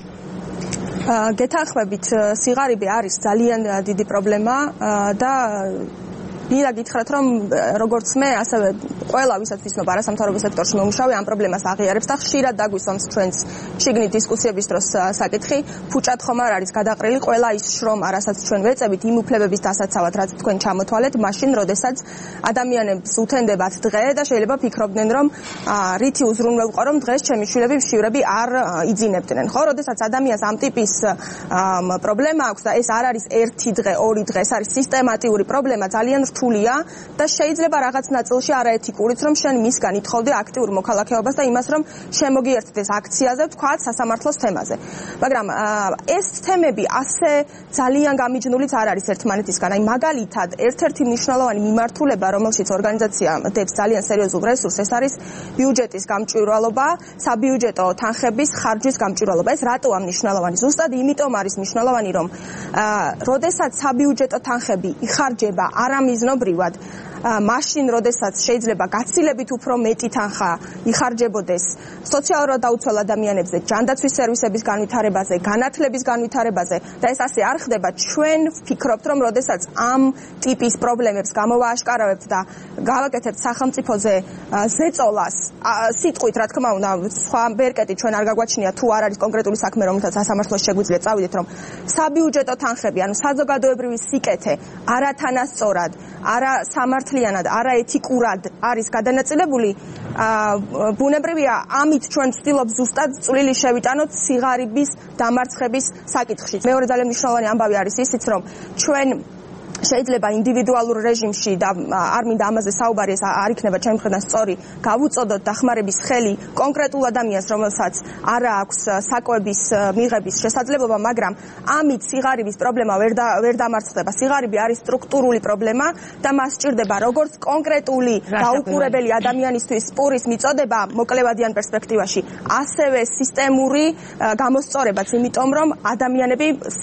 [SPEAKER 10] გეთანხმებით, სიღარიბე არის ძალიან დიდი პრობლემა და მინდა გითხრათ, რომ როგორც მე, ასევე ყველა ვისაც ვისმენთ არასამთავრობო სექტორში მომუშავე, ამ პრობლემას აღიარებს და ხშირად დაგვისვამს ჩვენს შიგნით დისკუსიების დროს საკითხი, ფუჭად ხომ არ არის გადაყრილი ყველა ის შრომა, რასაც ჩვენ ვეწევით იმ უფლებების დასაცავად, რაც თქვენ ჩამოთვალეთ, მაშინ, როდესაც ადამიანებს უთენდებათ დღე და შეიძლება ფიქრობდნენ, რომ რითი უზრუნველყო, რომ დღეს ჩემი შვილები მშივრები არ იძინებდნენ. ხო, როდესაც ადამიანს ამ ტიპის პრობლემა აქვს და ეს არ არის ერთი დღე, ორი დღე, ეს არის სისტემატიური პრობლემა, ძალიან რთულია და შეიძლება რაღაც ნაწილში არაეთიკურიც, რომ შენ მისგან ითხოვდე აქტიურ მოქალაქეობას და იმას, რომ შემოგიერთდეს აქციაზე, ვთქვათ, სასამართლოს თემაზე. მაგრამ ეს თემები ასე ძალიან გამიჯნულიც არ არის ერთმანეთისგან. აი მაგალითად, ერთ-ერთი მნიშვნელოვანი მიმართულება, რომელშიც ორგანიზაცია დებს ძალიან სერიოზულ რესურსს, ეს არის ბიუჯეტის გამჭვირვალობა, საბიუჯეტო თანხების ხარჯვის გამჭვირვალობა. ეს რატოა მნიშვნელოვანი? ზუსტად იმიტომ არის მნიშვნელოვანი, რომ როდესაც საბიუჯეტო თანხები იხარჯება არამიზნობრივად, მაშინ, როდესაც შეიძლება გაცილებით უფრო მეტი თანხა იხარჯებოდეს სოციალურად დაუცველ ადამიანებზე, ჯანდაცვის სერვისების განვითარებაზე, განათლების განვითარებაზე და ეს ასე არ ხდება, ჩვენ ვფიქრობთ, რომ როდესაც ამ ტიპის პრობლემებს გამოვააშკარავებთ და გავაკეთებთ სახელმწიფოზე ზეწოლას, სიტყვით, რა თქმა უნდა, სხვა ბერკეტი ჩვენ არ გაგვაჩნია, თუ არ არის კონკრეტული საქმე, რომელთაც სასამართლოს შეგვიძლია წავიდეთ, რომ საბიუჯეტო თანხები, ანუ საზოგადოებრივი სიკეთე არათანასწორად, არა სამართლ სამართლიანად, არაეთიკურად არის გადანაწილებული, ბუნებრივია, ამით ჩვენ ვცდილობთ ზუსტად წვლილი შევიტანოთ სიღარიბის დამარცხების საკითხში. მეორე ძალიან მნიშვნელოვანი ამბავი არის ისიც, რომ ჩვენ შეიძლება ინდივიდუალურ რეჟიმში და არ მინდა ამაზე საუბარი, ეს არ იქნება ჩემი მხრიდან სწორი, გავუწოდოთ დახმარების ხელი კონკრეტულ ადამიანს, რომელსაც არ აქვს საკვების მიღების შესაძლებლობა, მაგრამ ამით სიღარიბის პრობლემა ვერ ვერ დამარცხდება. სიღარიბი არის სტრუქტურული პრობლემა და მას სჭირდება როგორც კონკრეტული გაუყურებელი ადამიანისთვის პურის მიწოდება მოკლევადიან პერსპექტივაში, ასევე სისტემური გამოსწორებაც, იმიტომ რომ ადამიანები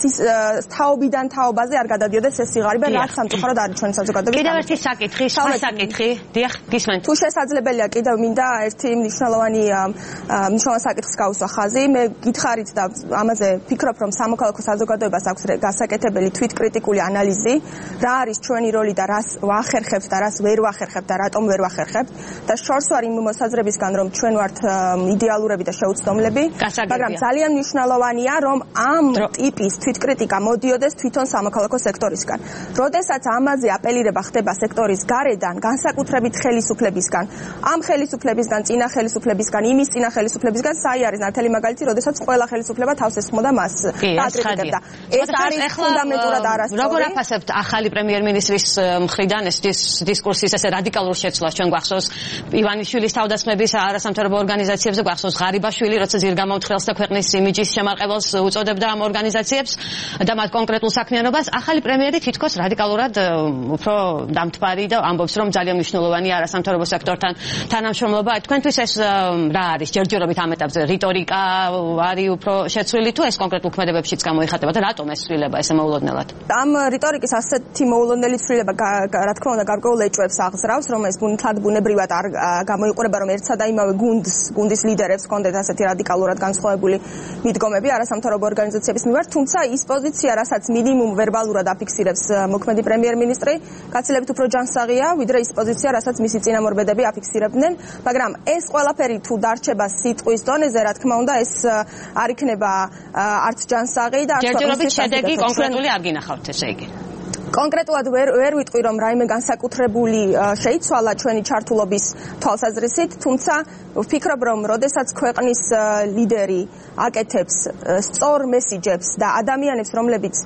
[SPEAKER 10] თაობიდან თაობაზე არ გადადიოდეს ეს სიღარიბი. რაც სამწუხაროდ არის ჩვენი საზოგადოების.
[SPEAKER 9] კიდევ ერთი საკითხი, სხვა საკითხი. დიახ, გისმენთ.
[SPEAKER 10] თუ შესაძლებელია, კიდევ მინდა ერთი მნიშვნელოვანი მნიშვნელოვანი საკითხს გავუსვა ხაზი. მე გითხარით და ამაზე ფიქრობ, რომ სამოქალაქო საზოგადოებას აქვს გასაკეთებელი თვითკრიტიკული ანალიზი, რა არის ჩვენი როლი და რას ვახერხებთ და რას ვერ ვახერხებთ და რატომ ვერ ვახერხებთ და შორს ვარ იმ მოსაზრებისგან, რომ ჩვენ ვართ იდეალურები და შეუცდომლები, მაგრამ ძალიან მნიშვნელოვანია, რომ ამ ტიპის თვითკრიტიკა მოდიოდეს თვითონ სამოქალაქო სექტორისგან. როდესაც ამაზე აპელირება ხდება სექტორის გარედან, განსაკუთრებით ხელისუფლებისგან, ამ ხელისუფლებისგან, წინა ხელისუფლებისგან, იმის წინა ხელისუფლებისგან, საი არის ნათელი მაგალითი, როდესაც ყველა ხელისუფლება თავს ესხმოდა მას აკრიტიკებდა. ეს არის ფუნდამენტურად არასწორი.
[SPEAKER 9] როგორ აფასებთ ახალი პრემიერ-მინისტრის მხრიდან ეს დისკურსის ესე რადიკალურ შეცვლას? ჩვენ გვახსოვს ივანიშვილის თავდასხმების არასამთავრობო ორგანიზაციებზე, გვახსოვს ღარიბაშვილი, როცა ძირგამომთხრელს და ქვეყნის იმიჯის შემარყეველს უწოდებდა ამ ორგანიზაციებს და მათ კონკრეტულ საქმიანობას. ახალი პრემიერი თითქოს რადიკალურად უფრო დამთბარი და ამბობს, რომ ძალიან მნიშვნელოვანია არასამთავრობო სექტორთან თანამშრომლობა. თქვენთვის ეს რა არის? ჯერჯერობით ამ ეტაპზე რიტორიკა არის უფრო შეცვლილი თუ ეს კონკრეტულ ქმედებებშიც გამოიხატება და რატომ ეს ცვლილება ესე მოულოდნელად?
[SPEAKER 10] ამ რიტორიკის ასეთი მოულოდნელი ცვლილება რა თქმა უნდა გარკვეულ ეჭვებს აღზრავს, რომ ეს ბუნთად ბუნებრივად არ გამოიყურება, რომ ერთსა და იმავე გუნდს, გუნდის ლიდერებს ჰქონდეთ ასეთი რადიკალურად განსხვავებული მიდგომები არასამთავრობო ორგანიზაციების მიმართ, თუმცა ის პოზიცია, რასაც მინიმუმ ვერბალურად აფიქსირებს მოქმედი პრემიერ-მინისტრი, გაცილებით უფრო ჯანსაღია, ვიდრე ის პოზიცია, რასაც მისი წინამორბედები აფიქსირებდნენ, მაგრამ ეს ყველაფერი თუ დარჩება სიტყვის დონეზე, რა თქმა უნდა, ეს არ იქნება არც ჯანსაღი და არც
[SPEAKER 9] ჯერჯერობით შედეგი კონკრეტული არ გინახავთ, ესე იგი.
[SPEAKER 10] კონკრეტულად ვერ ვერ ვიტყვი, რომ რაიმე განსაკუთრებული შეიცვალა ჩვენი ჩართულობის თვალსაზრისით, თუმცა ვფიქრობ, რომ როდესაც ქვეყნის ლიდერი აკეთებს სწორ მესიჯებს და ადამიანებს, რომლებიც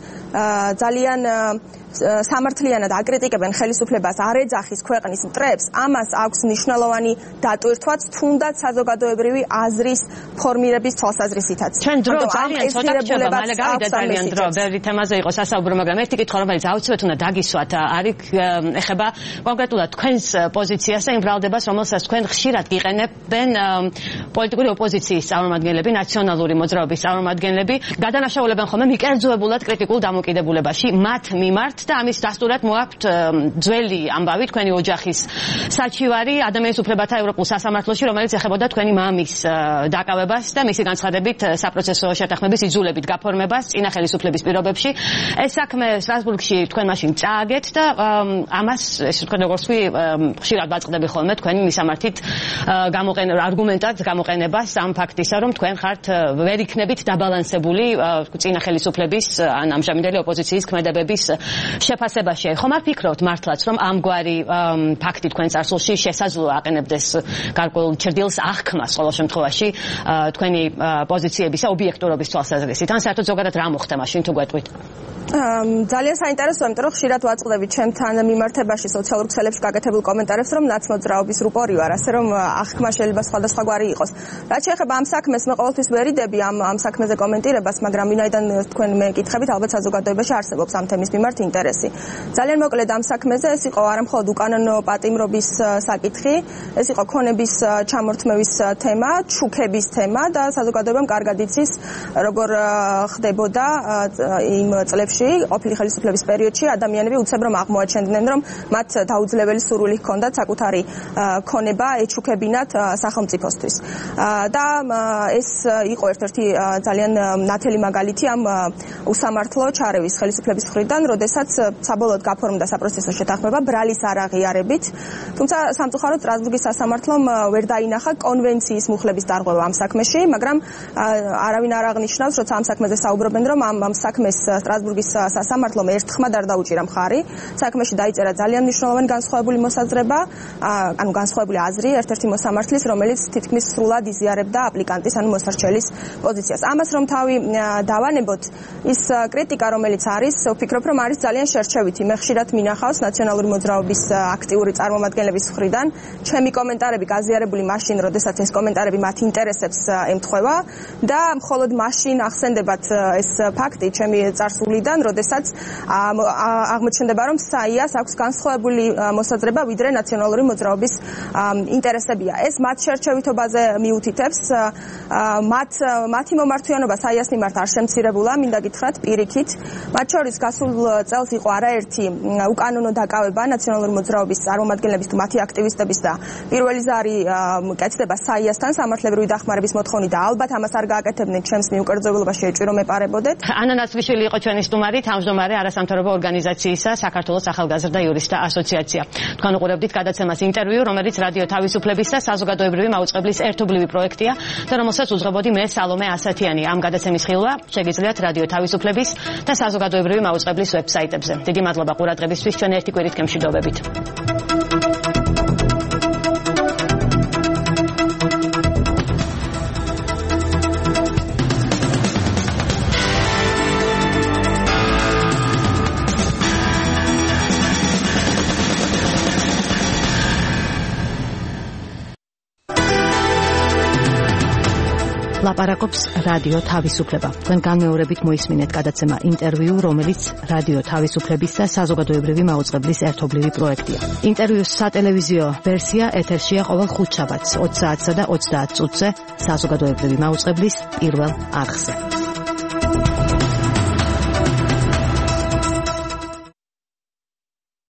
[SPEAKER 10] ძალიან სამართლიანად აკრიტიკებენ ხელისუფლებას, არ ეძახის ქვეყნის მტრებს, ამას აქვს მნიშვნელოვანი დატვირთვაც, თუნდაც საზოგადოებრივი აზრის ფორმირების თვალსაზრისითაც.
[SPEAKER 9] ჩვენ დრო ძალიან ცოტა რჩება, მალე გავიდა ძალიან დრო, ბევრი თემაზე იყო სასაუბრო, მაგრამ ერთი კითხვა, რომელიც აუცილებლად უნდა დაგისვათ, არის ეხება კონკრეტულად თქვენს პოზიციას და იმ ბრალდებას, რომელსაც თქვენ ხშირად გიყენებენ პოლიტიკური ოპოზიციის წარმომადგენლები, ნაციონალური მოძრაობის წარმომადგენლები, გადანაშაულებენ ხოლმე მიკერძოებულად კრიტიკულ დამოკიდებულებაში მათ მიმართ და ამის დასტურად მოაქვთ ძველი ამბავი თქვენი ოჯახის საჩივარი ადამიანის უფლებათა ევროპულ სასამართლოში, რომელიც ეხებოდა თქვენი მამის დაკავებას და მისი განცხადებით საპროცესო შეთანხმების იძულებით გაფორმებას წინა ხელისუფლების პირობებში. ეს საქმე სტრასბურგში თქვენ მაშინ წააგეთ და ამას ესე თქვენ როგორც ვთქვი ხშირად ვაწყდები ხოლმე თქვენი მისამართით გამოყენება არგუმენტად გამოყენებას ამ ფაქტისა, რომ თქვენ ხართ ვერ იქნებით დაბალანსებული წინა ხელისუფლების ან ამჟამინდელი ოპოზიციის ქმედებების შეფასებაში. ხომ არ ფიქრობთ მართლაც, რომ ამგვარი ფაქტი თქვენ წარსულში შესაძლოა აყენებდეს გარკვეულ ჭრდილს აღქმას ყოველ შემთხვევაში თქვენი პოზიციების ობიექტურობის თვალსაზრისით? ან საერთოდ ზოგადად რა მოხდა მაშინ თუ გვეტყვით?
[SPEAKER 10] ძალიან საინტერესოა, იმიტომ რომ ხშირად ვაწყდები ჩემთან მიმართებაში სოციალურ ქსელებში გაკეთებულ კომენტარებს, რომ ნაცმოძრაობის რუპორი ვარ, ასე რომ აღქმა შეიძლება სხვადასხვაგვარი იყოს. რაც შეეხება ამ საქმეს, მე ყოველთვის ვერიდები ამ ამ საქმეზე კომენტირებას, მაგრამ ვინაიდან თქვენ მე კითხებით, ალბათ საზოგადოებაში არსებობს ამ თემის მიმართ ინტერესი. ძალიან მოკლედ ამ საქმეზე ეს იყო არა მხოლოდ უკანონო პატიმრობის საკითხი, ეს იყო ქონების ჩამორთმევის თემა, ჩუქების თემა და საზოგადოებამ კარგად იცის, როგორ ხდებოდა იმ წლებში ყოფილი ხელისუფლების პერიოდში ადამიანები უცებ რომ აღმოაჩენდნენ, რომ მათ დაუძლეველი სურვილი ჰქონდათ საკუთარი ქონება ეჩუქებინათ სახელმწიფოსთვის. და ეს იყო ერთ-ერთი ძალიან ნათელი მაგალითი ამ უსამართლო ჩარევის ხელისუფლების მხრიდან, როდესაც როდესაც საბოლოოდ გაფორმდა საპროცესო შეთანხმება ბრალის არაღიარებით, თუმცა სამწუხაროდ სტრასბურგის სასამართლომ ვერ დაინახა კონვენციის მუხლების დარღვევა ამ საქმეში, მაგრამ არავინ არ აღნიშნავს, როცა ამ საქმეზე საუბრობენ, რომ ამ ამ საქმეს სტრასბურგის სასამართლომ ერთხმად არ დაუჭირა მხარი. საქმეში დაიწერა ძალიან მნიშვნელოვანი განსხვავებული მოსაზრება, ანუ განსხვავებული აზრი ერთ-ერთი მოსამართლის, რომელიც თითქმის სრულად იზიარებდა აპლიკანტის, ანუ მოსარჩელის პოზიციას. ამას რომ თავი დავანებოთ, ის კრიტიკა, რომელიც არის, ვფიქრობ, რომ არის ძალიან შერჩევითი. მე ხშირად მინახავს ნაციონალური მოძრაობის აქტიური წარმომადგენლების მხრიდან ჩემი კომენტარები გაზიარებული მაშინ, როდესაც ეს კომენტარები მათ ინტერესებს ემთხვევა და მხოლოდ მაშინ ახსენდებათ ეს ფაქტი ჩემი წარსულიდან, როდესაც აღმოჩნდება, რომ საიას აქვს განსხვავებული მოსაზრება, ვიდრე ნაციონალური მოძრაობის ინტერესებია. ეს მათ შერჩევითობაზე მიუთითებს, მათ მათი მომართვიანობა საიას მიმართ არ შემცირებულა, მინდა გითხრათ პირიქით. მათ შორის გასულ წელს იყო არაერთი უკანონო დაკავება ნაციონალური მოძრაობის წარმომადგენლების თუ მათი აქტივისტების და პირველი ზარი კეთდება საიასთან სამართლებრივი დახმარების მოთხოვნით და ალბათ ამას არ გააკეთებდნენ, ჩემს მიუკერძოებულობაში ეჭვი რომ ეპარებოდეთ.
[SPEAKER 9] ანა ნაცვლიშვილი იყო ჩვენი სტუმარი, თავმჯდომარე არასამთავრობო ორგანიზაციისა საქართველოს ახალგაზრდა იურისტთა ასოციაცია. თქვენ უყურებდით გადაცემას ინტერვიუ, რომელიც რადიო თავისუფლების და საზოგადოებრივი მაუწყებლის ერთობლივი პროექტია და რომელსაც უძღვებოდი მე სალომე ასათიანი. ამ გადაცემის ხილვა შეგიძლიათ რადიო თავისუფლების და საზოგადოებრივი მაუწყებლის ვებსაიტებზე. დიდი მადლობა ყურადღებისთვის, ჩვენ ერთი კვირით გემშვიდობებით. ლაპარაკობს რადიო თავისუფლება. თქვენ განმეორებით მოისმინეთ გადაცემა ინტერვიუ, რომელიც რადიო თავისუფლების და საზოგადოებრივი მაუწყებლის ერთობლივი პროექტია. ინტერვიუს სატელევიზიო ვერსია ეთერშია ყოველ ხუთშაბათს ოცი საათსა და ოცდაათ წუთზე საზოგადოებრივი მაუწყებლის პირველ არხზე.